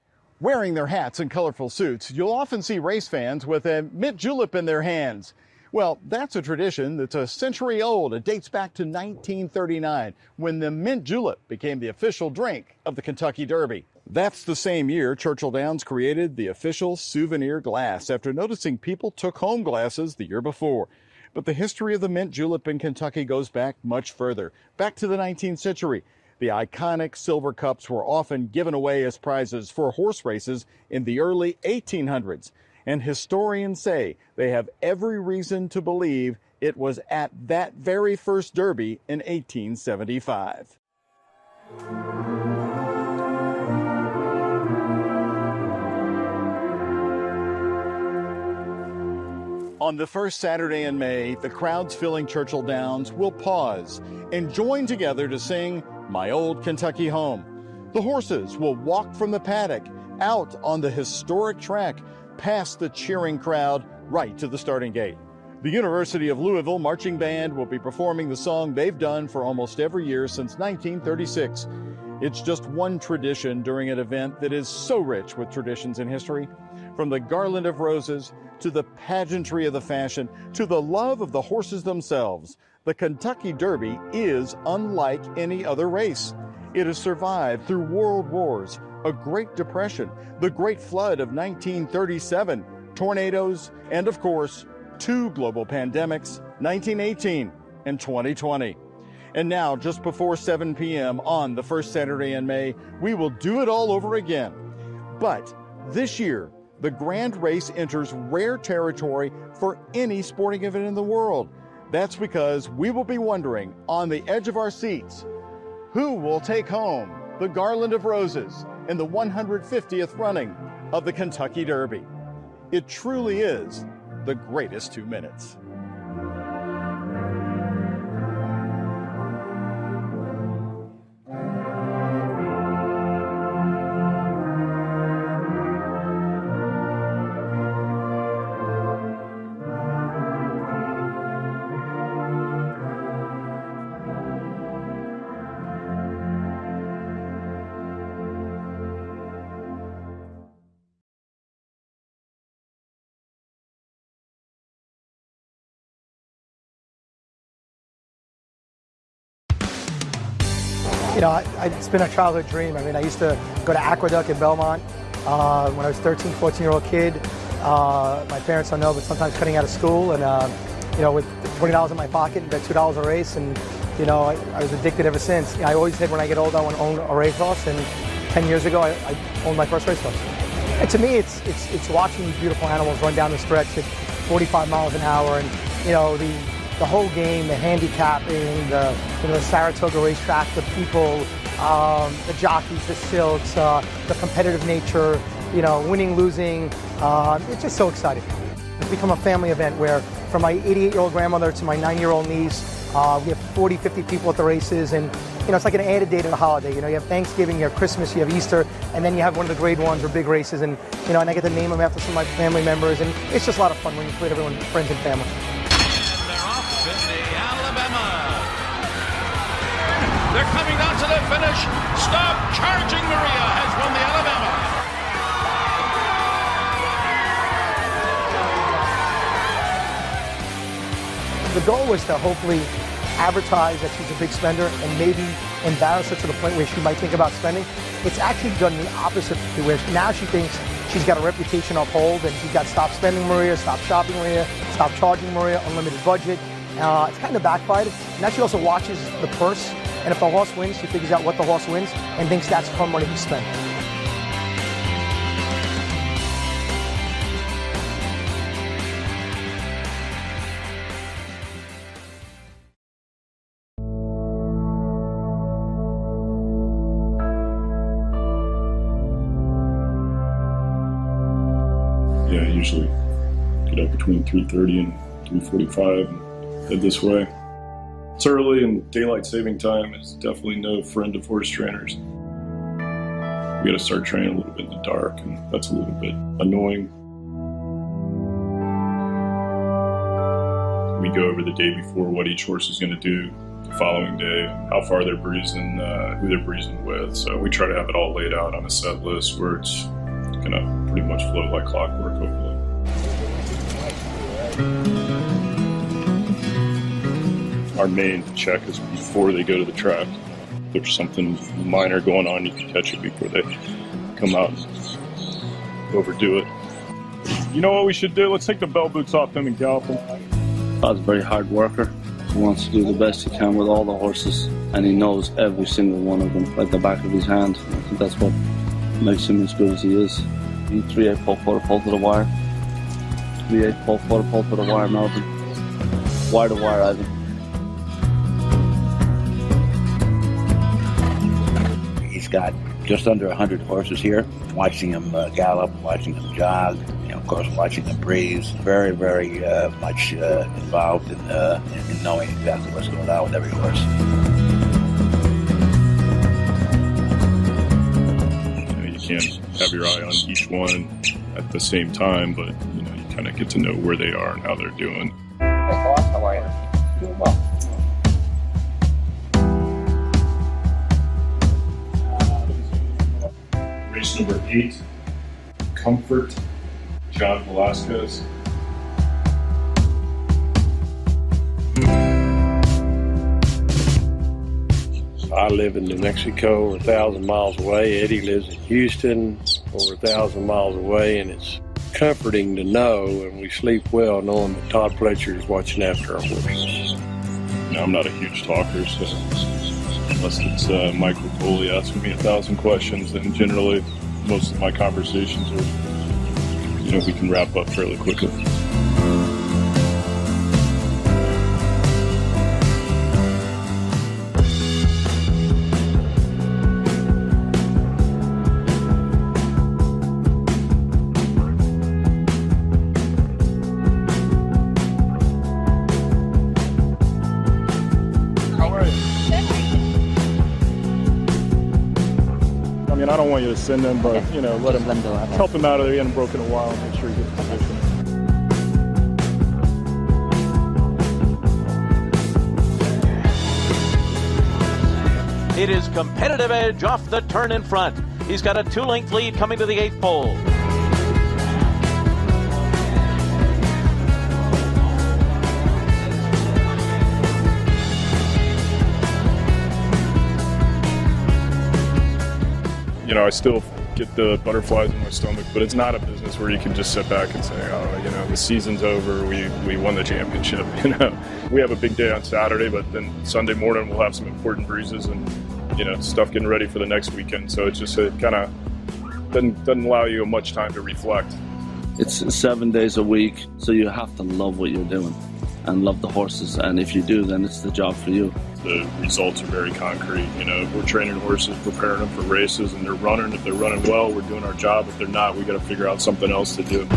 Wearing their hats and colorful suits, you'll often see race fans with a mint julep in their hands. Well, that's a tradition that's a century old. It dates back to 1939 when the mint julep became the official drink of the Kentucky Derby. That's the same year Churchill Downs created the official souvenir glass after noticing people took home glasses the year before. But the history of the mint julep in Kentucky goes back much further, back to the 19th century. The iconic silver cups were often given away as prizes for horse races in the early 1800s. And historians say they have every reason to believe it was at that very first Derby in 1875. On the first Saturday in May, the crowds filling Churchill Downs will pause and join together to sing My Old Kentucky Home. The horses will walk from the paddock out on the historic track past the cheering crowd right to the starting gate. The University of Louisville Marching Band will be performing the song they've done for almost every year since 1936. It's just one tradition during an event that is so rich with traditions and history. From the garland of roses to the pageantry of the fashion to the love of the horses themselves, the Kentucky Derby is unlike any other race. It has survived through world wars, a Great Depression, the Great Flood of 1937, tornadoes, and of course, 2 global pandemics, 1918 and 2020. And now, just before 7 p.m. on the first Saturday in May, we will do it all over again. But this year, the grand race enters rare territory for any sporting event in the world. That's because we will be wondering, on the edge of our seats, who will take home the garland of roses in the 150th running of the Kentucky Derby. It truly is the greatest 2 minutes. You know, it's been a childhood dream. I mean, I used to go to Aqueduct in Belmont when I was 13, 14-year-old kid. My parents don't know, but sometimes cutting out of school and, you know, with $20 in my pocket and bet $2 a race. And, you know, I was addicted ever since. I always said when I get older, I want to own a racehorse. And 10 years ago, I owned my first racehorse. And to me, it's watching these beautiful animals run down the stretch at 45 miles an hour. And, you know, the whole game, the handicapping, the Saratoga racetrack, the people, the jockeys, the silks, the competitive nature, you know, winning, losing. It's just so exciting. It's become a family event where from my 88-year-old grandmother to my 9-year-old niece, we have 40, 50 people at the races. And, you know, it's like an added day to the holiday. You know, you have Thanksgiving, you have Christmas, you have Easter, and then you have one of the grade ones or big races. And, you know, and I get to name them after some of my family members. And it's just a lot of fun when you put everyone, friends and family. They're coming down to the finish. Stop Charging Maria has won the Alabama. The goal was to hopefully advertise that she's a big spender and maybe embarrass her to the point where she might think about spending. It's actually done the opposite, to where now she thinks she's got a reputation to uphold and she's got Stop Spending Maria, Stop Shopping Maria, Stop Charging Maria, unlimited budget. It's kind of backfired. Now she also watches the purse. And if the horse wins, she figures out what the horse wins and thinks that's her money to spend. Yeah, I usually get up between 3:30 and 3:45 and head this way. It's early and daylight saving time is definitely no friend of horse trainers. We got to start training a little bit in the dark, and that's a little bit annoying. We go over the day before what each horse is going to do the following day, how far they're breezing, who they're breezing with. So we try to have it all laid out on a set list where it's going to pretty much flow like clockwork, hopefully. our main check is before they go to the track. If there's something minor going on, you can catch it before they come out and overdo it. You know what we should do? Let's take the bell boots off them and gallop them. Todd's a very hard worker. He wants to do the best he can with all the horses, and he knows every single one of them like the back of his hand. I think that's what makes him as good as he is. He 3/8 pull to the wire. 3/8 pull to the wire, Melvin. Wire to wire, Ivan. He's got just under 100 horses here. Watching him gallop, watching him jog, of course, watching him breeze. Very, very much involved in knowing exactly what's going on with every horse. You can't have your eye on each one at the same time, but you kind of get to know where they are and how they're doing. Hey, boss, how are you? Doing well. Race number 8, Comfort, John Velasquez. I live in New Mexico, 1,000 miles away. Eddie lives in Houston, over 1,000 miles away, and it's comforting to know, and we sleep well knowing that Todd Pletcher is watching after our horses. I'm not a huge talker, so unless it's Mike Rapoli asking me 1,000 questions, then generally most of my conversations are, we can wrap up fairly quickly. I don't want you to send them, but, let him help him out of there. He hasn't broken a while and make sure he gets positioned. It is competitive edge off the turn in front. He's got a 2-length lead coming to the 8th pole. I still get the butterflies in my stomach, but it's not a business where you can just sit back and say, the season's over, we won the championship. We have a big day on Saturday, but then Sunday morning we'll have some important breezes and, stuff getting ready for the next weekend. So it kind of doesn't allow you much time to reflect. It's 7 days a week, so you have to love what you're doing and love the horses. And if you do, then it's the job for you. The results are very concrete. We're training horses, preparing them for races, and they're running. If they're running well, we're doing our job. If they're not, we got to figure out something else to do.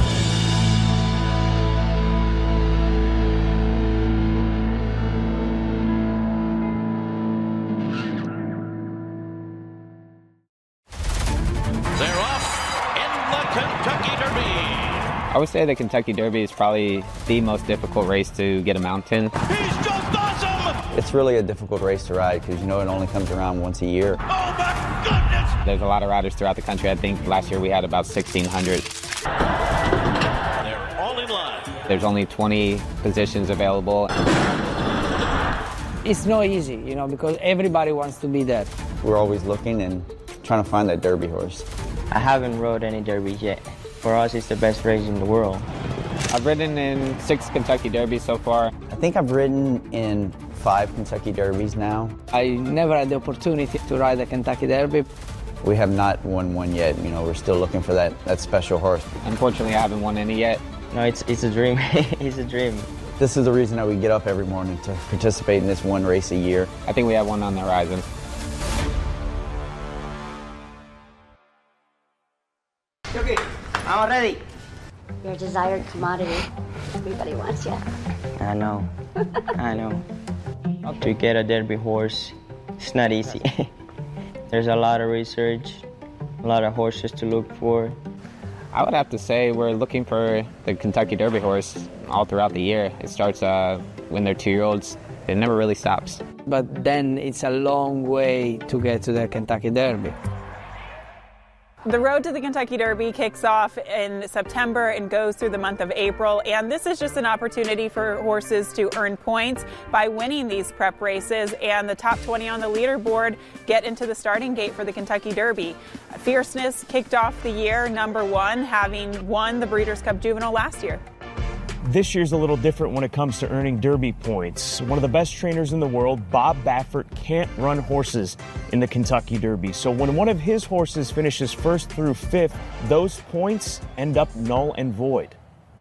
They're off in the Kentucky Derby. I would say the Kentucky Derby is probably the most difficult race to get a mount in. He's just awesome! It's really a difficult race to ride because it only comes around once a year. Oh my goodness! There's a lot of riders throughout the country. I think last year we had about 1,600. They're all in line. There's only 20 positions available. It's not easy, because everybody wants to be there. We're always looking and trying to find that Derby horse. I haven't rode any derbies yet. For us, it's the best race in the world. I've ridden in 6 Kentucky Derbies so far. I think I've ridden in 5 Kentucky Derbies now. I never had the opportunity to ride the Kentucky Derby. We have not won one yet. We're still looking for that special horse. Unfortunately, I haven't won any yet. No, it's a dream. It's a dream. This is the reason that we get up every morning to participate in this one race a year. I think we have one on the horizon. Okay, I'm ready. Your desired commodity. Everybody wants you. I know. To get a Derby horse, it's not easy. There's a lot of research, a lot of horses to look for. I would have to say we're looking for the Kentucky Derby horse all throughout the year. It starts when they're 2-year-olds. It never really stops. But then it's a long way to get to the Kentucky Derby. The road to the Kentucky Derby kicks off in September and goes through the month of April, and this is just an opportunity for horses to earn points by winning these prep races, and the top 20 on the leaderboard get into the starting gate for the Kentucky Derby. Fierceness kicked off the year #1, having won the Breeders' Cup Juvenile last year. This year's a little different when it comes to earning Derby points. One of the best trainers in the world, Bob Baffert, can't run horses in the Kentucky Derby. So when one of his horses finishes 1st through 5th, those points end up null and void.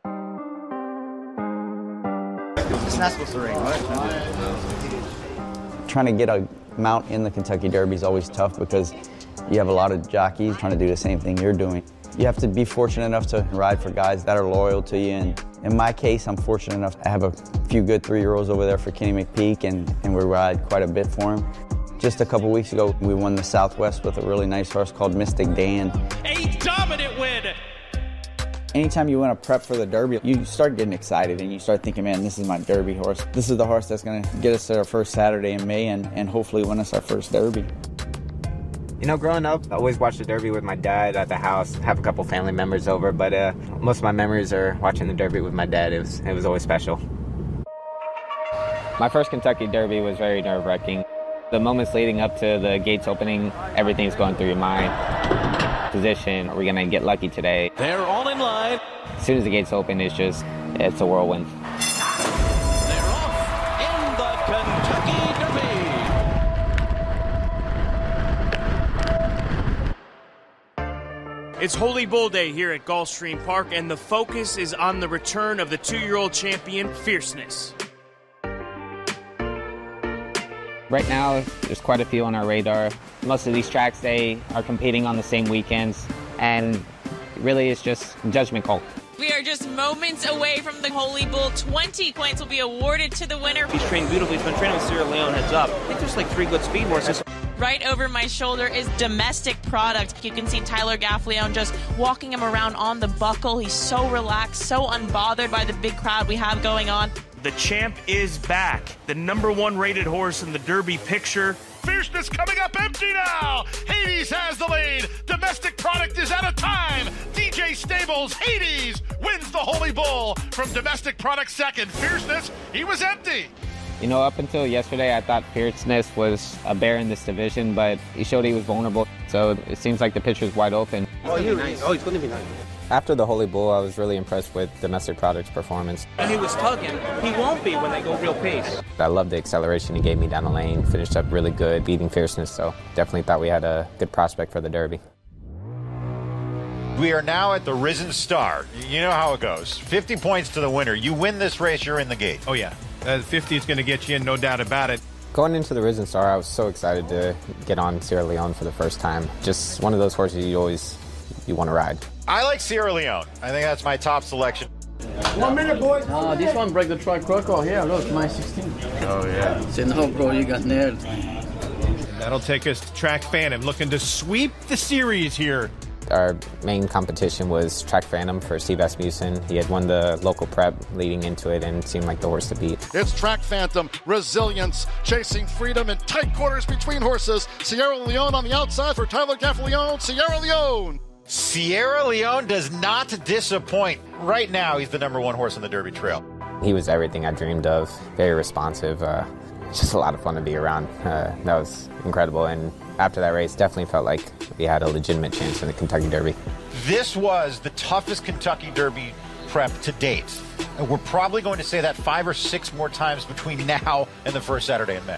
It's not supposed to rain, right? Trying to get a mount in the Kentucky Derby is always tough because you have a lot of jockeys trying to do the same thing you're doing. You have to be fortunate enough to ride for guys that are loyal to you. And in my case, I'm fortunate enough to have a few good 3-year-olds over there for Kenny McPeak, and we ride quite a bit for him. Just a couple weeks ago, we won the Southwest with a really nice horse called Mystic Dan. A dominant win. Anytime you want to prep for the Derby, you start getting excited and you start thinking, man, this is my Derby horse. This is the horse that's going to get us to our first Saturday in May and hopefully win us our first Derby. You know, growing up, I always watched the Derby with my dad at the house. I have a couple family members over, but most of my memories are watching the Derby with my dad. It was always special. My first Kentucky Derby was very nerve-wracking. The moments leading up to the gates opening, everything's going through your mind. Position, are we going to get lucky today? They're all in line. As soon as the gates open, it's a whirlwind. They're off in the Kentucky Derby. It's Holy Bull Day here at Gulfstream Park, and the focus is on the return of the 2-year-old champion, Fierceness. Right now, there's quite a few on our radar. Most of these tracks, they are competing on the same weekends, and really it's just a judgment call. We are just moments away from the Holy Bull. 20 points will be awarded to the winner. He's trained beautifully. He's been training with Sierra Leone heads up. I think there's like 3 good speed horses. Right over my shoulder is Domestic Product. You can see Tyler Gaffleone just walking him around on the buckle. He's so relaxed, so unbothered by the big crowd we have going on. The champ is back. The #1 rated horse in the Derby picture. Fierceness coming up empty now. Hades has the lead. Domestic Product is out of time. DJ Stables, Hades wins the Holy Bull from Domestic Product second. Fierceness, he was empty. You know, up until yesterday, I thought Fierceness was a bear in this division, but he showed he was vulnerable. So it seems like the picture's wide open. Oh, he's going to be nice. After the Holy Bull, I was really impressed with Domestic Product's performance. And he was tugging. He won't be when they go real pace. I loved the acceleration he gave me down the lane. Finished up really good, beating Fierceness. So definitely thought we had a good prospect for the Derby. We are now at the Risen Star. You know how it goes. 50 points to the winner. You win this race, you're in the gate. Oh, yeah. 50 is going to get you in, no doubt about it. Going into the Risen Star, I was so excited to get on Sierra Leone for the first time. Just one of those horses you want to ride. I like Sierra Leone. I think that's my top selection. 1 minute, boys. This one break the track record here. Look, my 16. Oh, yeah. Say, no, bro, you got nailed. That'll take us to Track Phantom, looking to sweep the series here. Our main competition was Track Phantom for Steve Asmussen. He had won the local prep leading into it and seemed like the horse to beat. It's Track Phantom, Resilience, chasing freedom in tight quarters between horses. Sierra Leone on the outside for Tyler Gaffleone. Sierra Leone. Sierra Leone does not disappoint. Right now, he's the #1 horse on the Derby Trail. He was everything I dreamed of. Very responsive. Just a lot of fun to be around. That was incredible. And after that race, definitely felt like we had a legitimate chance in the Kentucky Derby. This was the toughest Kentucky Derby prep to date. And we're probably going to say that 5 or 6 more times between now and the first Saturday in May.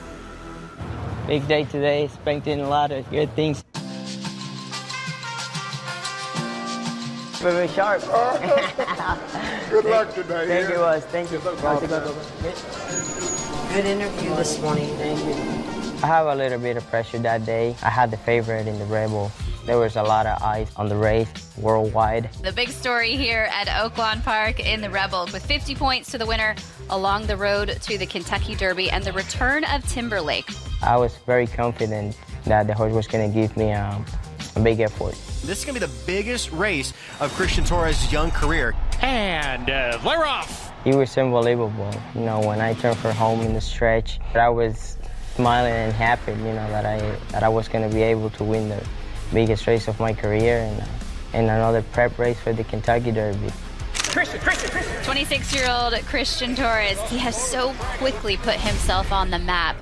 Big day today, expecting a lot of good things. Very sharp. Good luck today. Thank you, boss. Thank you. Good interview this morning. Thank you. I have a little bit of pressure that day. I had the favorite in the Rebel. There was a lot of eyes on the race worldwide. The big story here at Oaklawn Park in the Rebel, with 50 points to the winner along the road to the Kentucky Derby and the return of Timberlake. I was very confident that the horse was going to give me a big effort. This is going to be the biggest race of Christian Torres' young career. And they're off. It was unbelievable. You know, when I turned for home in the stretch, I was smiling and happy, you know, that I was going to be able to win biggest race of my career and another prep race for the Kentucky Derby. Christian. 26-year-old Christian Torres. He has so quickly put himself on the map.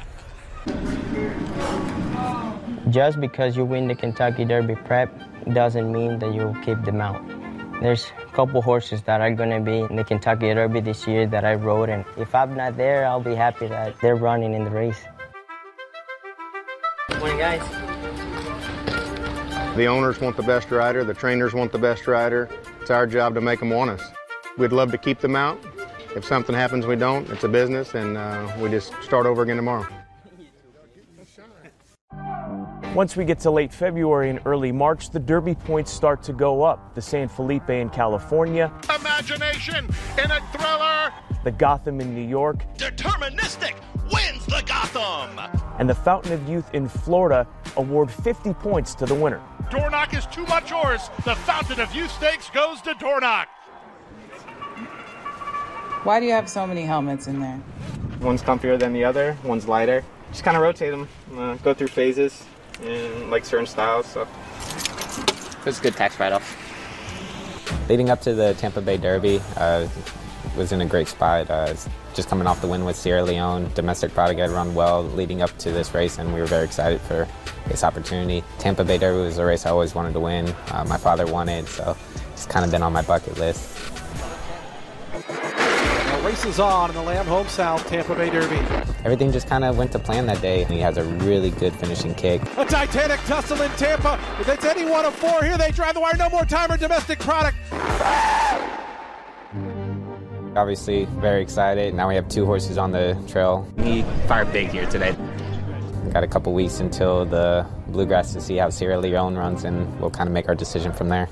Just because you win the Kentucky Derby prep doesn't mean that you'll keep the mount. There's a couple horses that are going to be in the Kentucky Derby this year that I rode, and if I'm not there, I'll be happy that they're running in the race. Good morning, guys. The owners want the best rider, the trainers want the best rider. It's our job to make them want us. We'd love to keep them out. If something happens, we don't. It's a business, and we just start over again tomorrow. Once we get to late February and early March, the Derby points start to go up. The San Felipe in California. Imagination in a thriller. The Gotham in New York. Deterministic wins the Gotham. And the Fountain of Youth in Florida award 50 points to the winner. Dornoch is too much horse. The Fountain of Youth Stakes goes to Dornoch. Why do you have so many helmets in there? One's comfier than the other, one's lighter. Just kind of rotate them, go through phases in like certain styles. So it's a good tax write-off. Leading up to the Tampa Bay Derby, was in a great spot. Just coming off the win with Sierra Leone, domestic product had run well leading up to this race, and we were very excited for this opportunity. Tampa Bay Derby was a race I always wanted to win. My father won it, so it's kind of been on my bucket list. Race is on in the Lamb Home South Tampa Bay Derby. Everything just kind of went to plan that day. He has a really good finishing kick. A Titanic tussle in Tampa. If it's any one of four here, they drive the wire. No more timer, domestic product. Obviously, very excited. Now we have two horses on the trail. He fired big here today. Got a couple weeks until the Bluegrass to see how Sierra Leone runs, and we'll kind of make our decision from there.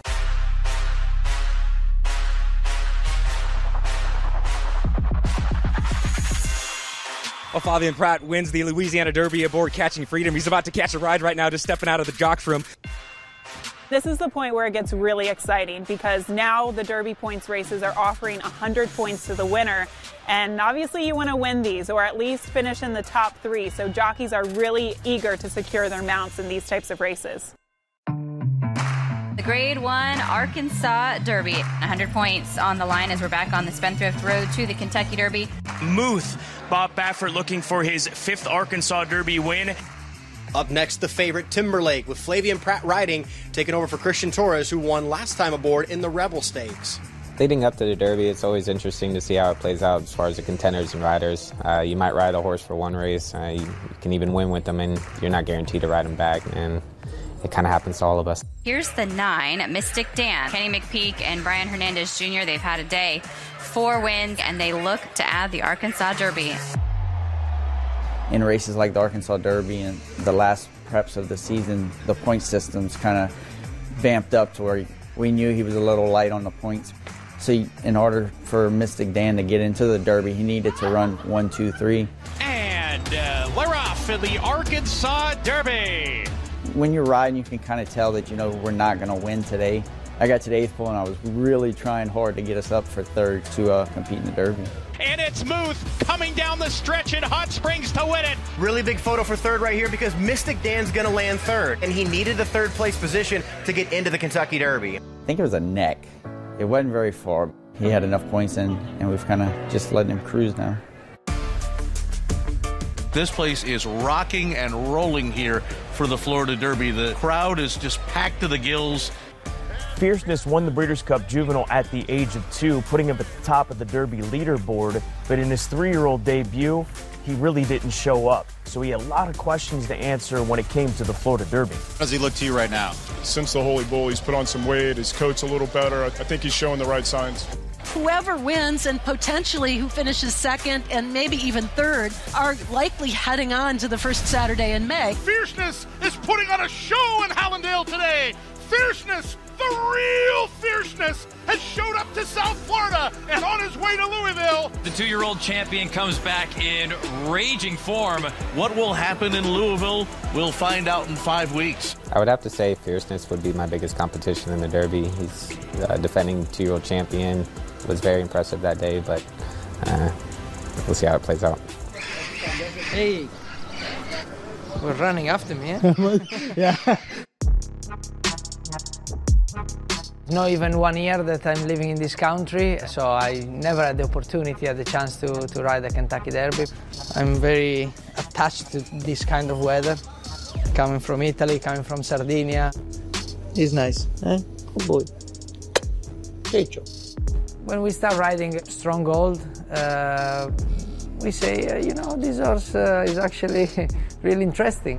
Well, Fabian Pratt wins the Louisiana Derby aboard Catching Freedom. He's about to catch a ride right now, just stepping out of the jocks room. This is the point where it gets really exciting because now the Derby points races are offering 100 points to the winner. And obviously you want to win these or at least finish in the top three. So jockeys are really eager to secure their mounts in these types of races. The Grade 1 Arkansas Derby. 100 points on the line as we're back on the Spendthrift Road to the Kentucky Derby. Muth, Bob Baffert looking for his 5th Arkansas Derby win. Up next, the favorite Timberlake with Flavien Prat riding, taking over for Christian Torres, who won last time aboard in the Rebel Stakes. Leading up to the Derby, it's always interesting to see how it plays out as far as the contenders and riders. You might ride a horse for one race. You can even win with them, and you're not guaranteed to ride them back. And it kind of happens to all of us. Here's the 9, Mystic Dan. Kenny McPeak and Brian Hernandez Jr., they've had a day. 4 wins, and they look to add the Arkansas Derby. In races like the Arkansas Derby and the last preps of the season, the point system's kind of vamped up to where we knew he was a little light on the points. So in order for Mystic Dan to get into the Derby, he needed to run 1, 2, 3. And we're off in the Arkansas Derby. When you're riding, you can kind of tell that, we're not going to win today. I got to the 8th pole, and I was really trying hard to get us up for 3rd to compete in the Derby. And it's Muth coming down the stretch in Hot Springs to win it. Really big photo for 3rd right here because Mystic Dan's going to land 3rd, and he needed the 3rd place position to get into the Kentucky Derby. I think it was a neck. It wasn't very far. He had enough points in, and we've kind of just letting him cruise now. This place is rocking and rolling here for the Florida Derby. The crowd is just packed to the gills. Fierceness won the Breeders' Cup Juvenile at the age of 2, putting him at the top of the Derby leaderboard. But in his 3-year-old debut, he really didn't show up. So he had a lot of questions to answer when it came to the Florida Derby. How does he look to you right now? Since the Holy Bull, he's put on some weight. His coat's a little better. I think he's showing the right signs. Whoever wins and potentially who finishes 2nd and maybe even 3rd are likely heading on to the first Saturday in May. Fierceness is putting on a show in Hallandale today. Fierceness, the real Fierceness, has showed up to South Florida and on his way to Louisville. The 2-year-old champion comes back in raging form. What will happen in Louisville, we'll find out in 5 weeks. I would have to say Fierceness would be my biggest competition in the Derby. He's defending 2-year-old champion. Was very impressive that day, but we'll see how it plays out. Hey, we're running after me, eh? Yeah. Not even 1 year that I'm living in this country, so I never had the opportunity, had the chance to ride the Kentucky Derby. I'm very attached to this kind of weather, coming from Italy, coming from Sardinia. It's nice, eh? Good boy. Checho. When we start riding Stronghold, we say, this horse is actually really interesting.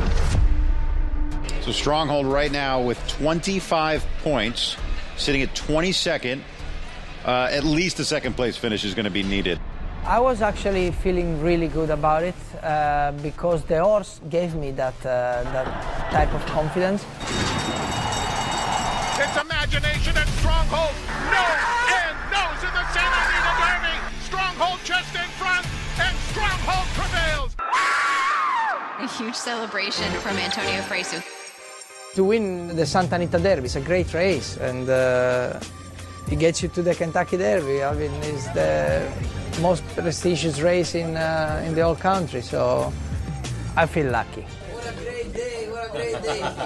So Stronghold right now with 25 points, sitting at 22nd. At least a second place finish is going to be needed. I was actually feeling really good about it because the horse gave me that type of confidence. It's imagination and Stronghold. Nose in the Santa Anita Derby. Stronghold just in front, and Stronghold prevails. A huge celebration from Antonio Fresu. To win the Santa Anita Derby is a great race, and it gets you to the Kentucky Derby. I mean, it's the most prestigious race in the whole country, so I feel lucky. What a great day, what a great day.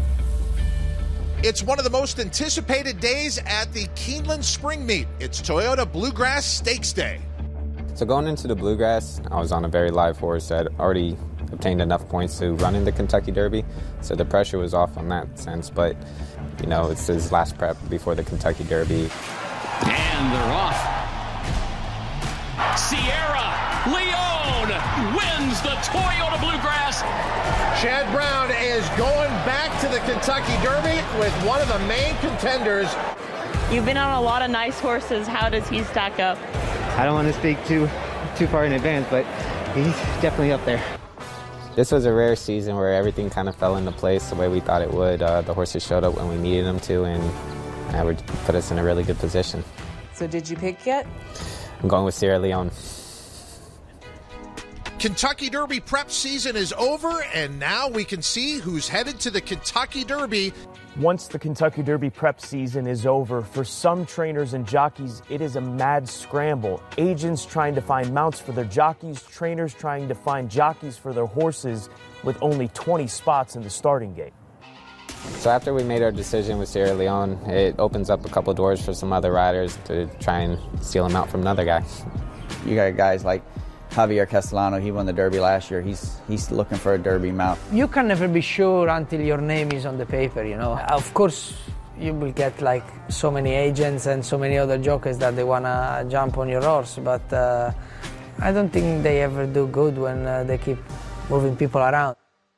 It's one of the most anticipated days at the Keeneland Spring Meet. It's Toyota Bluegrass Stakes Day. So going into the Bluegrass, I was on a very live horse that already obtained enough points to run in the Kentucky Derby, so the pressure was off on that sense, but it's his last prep before the Kentucky Derby. And they're off. Sierra Leone wins the Toyota Bluegrass. Chad Brown is going back to the Kentucky Derby with one of the main contenders. You've been on a lot of nice horses. How does he stack up? I don't want to speak too far in advance, but he's definitely up there. This was a rare season where everything kind of fell into place the way we thought it would. The horses showed up when we needed them to, and that would put us in a really good position. So did you pick yet? I'm going with Sierra Leone. Kentucky Derby prep season is over, and now we can see who's headed to the Kentucky Derby. Once the Kentucky Derby prep season is over, for some trainers and jockeys, it is a mad scramble. Agents trying to find mounts for their jockeys, trainers trying to find jockeys for their horses, with only 20 spots in the starting gate. So after we made our decision with Sierra Leone, it opens up a couple doors for some other riders to try and steal him out from another guy. You got guys like Javier Castellano, he won the Derby last year. He's looking for a Derby mount. You can never be sure until your name is on the paper, Of course, you will get like so many agents and so many other jockeys that they want to jump on your horse, but I don't think they ever do good when they keep moving people around.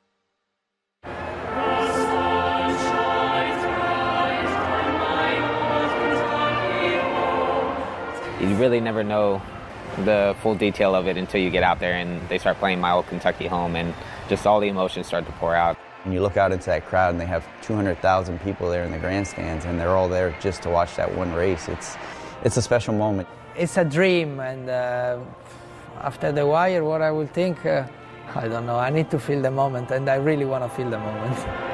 You really never know the full detail of it until you get out there and they start playing My Old Kentucky Home, and just all the emotions start to pour out. When you look out into that crowd and they have 200,000 people there in the grandstands and they're all there just to watch that one race, it's a special moment. It's a dream, and after the wire, what I will think, I don't know. I need to feel the moment, and I really want to feel the moment.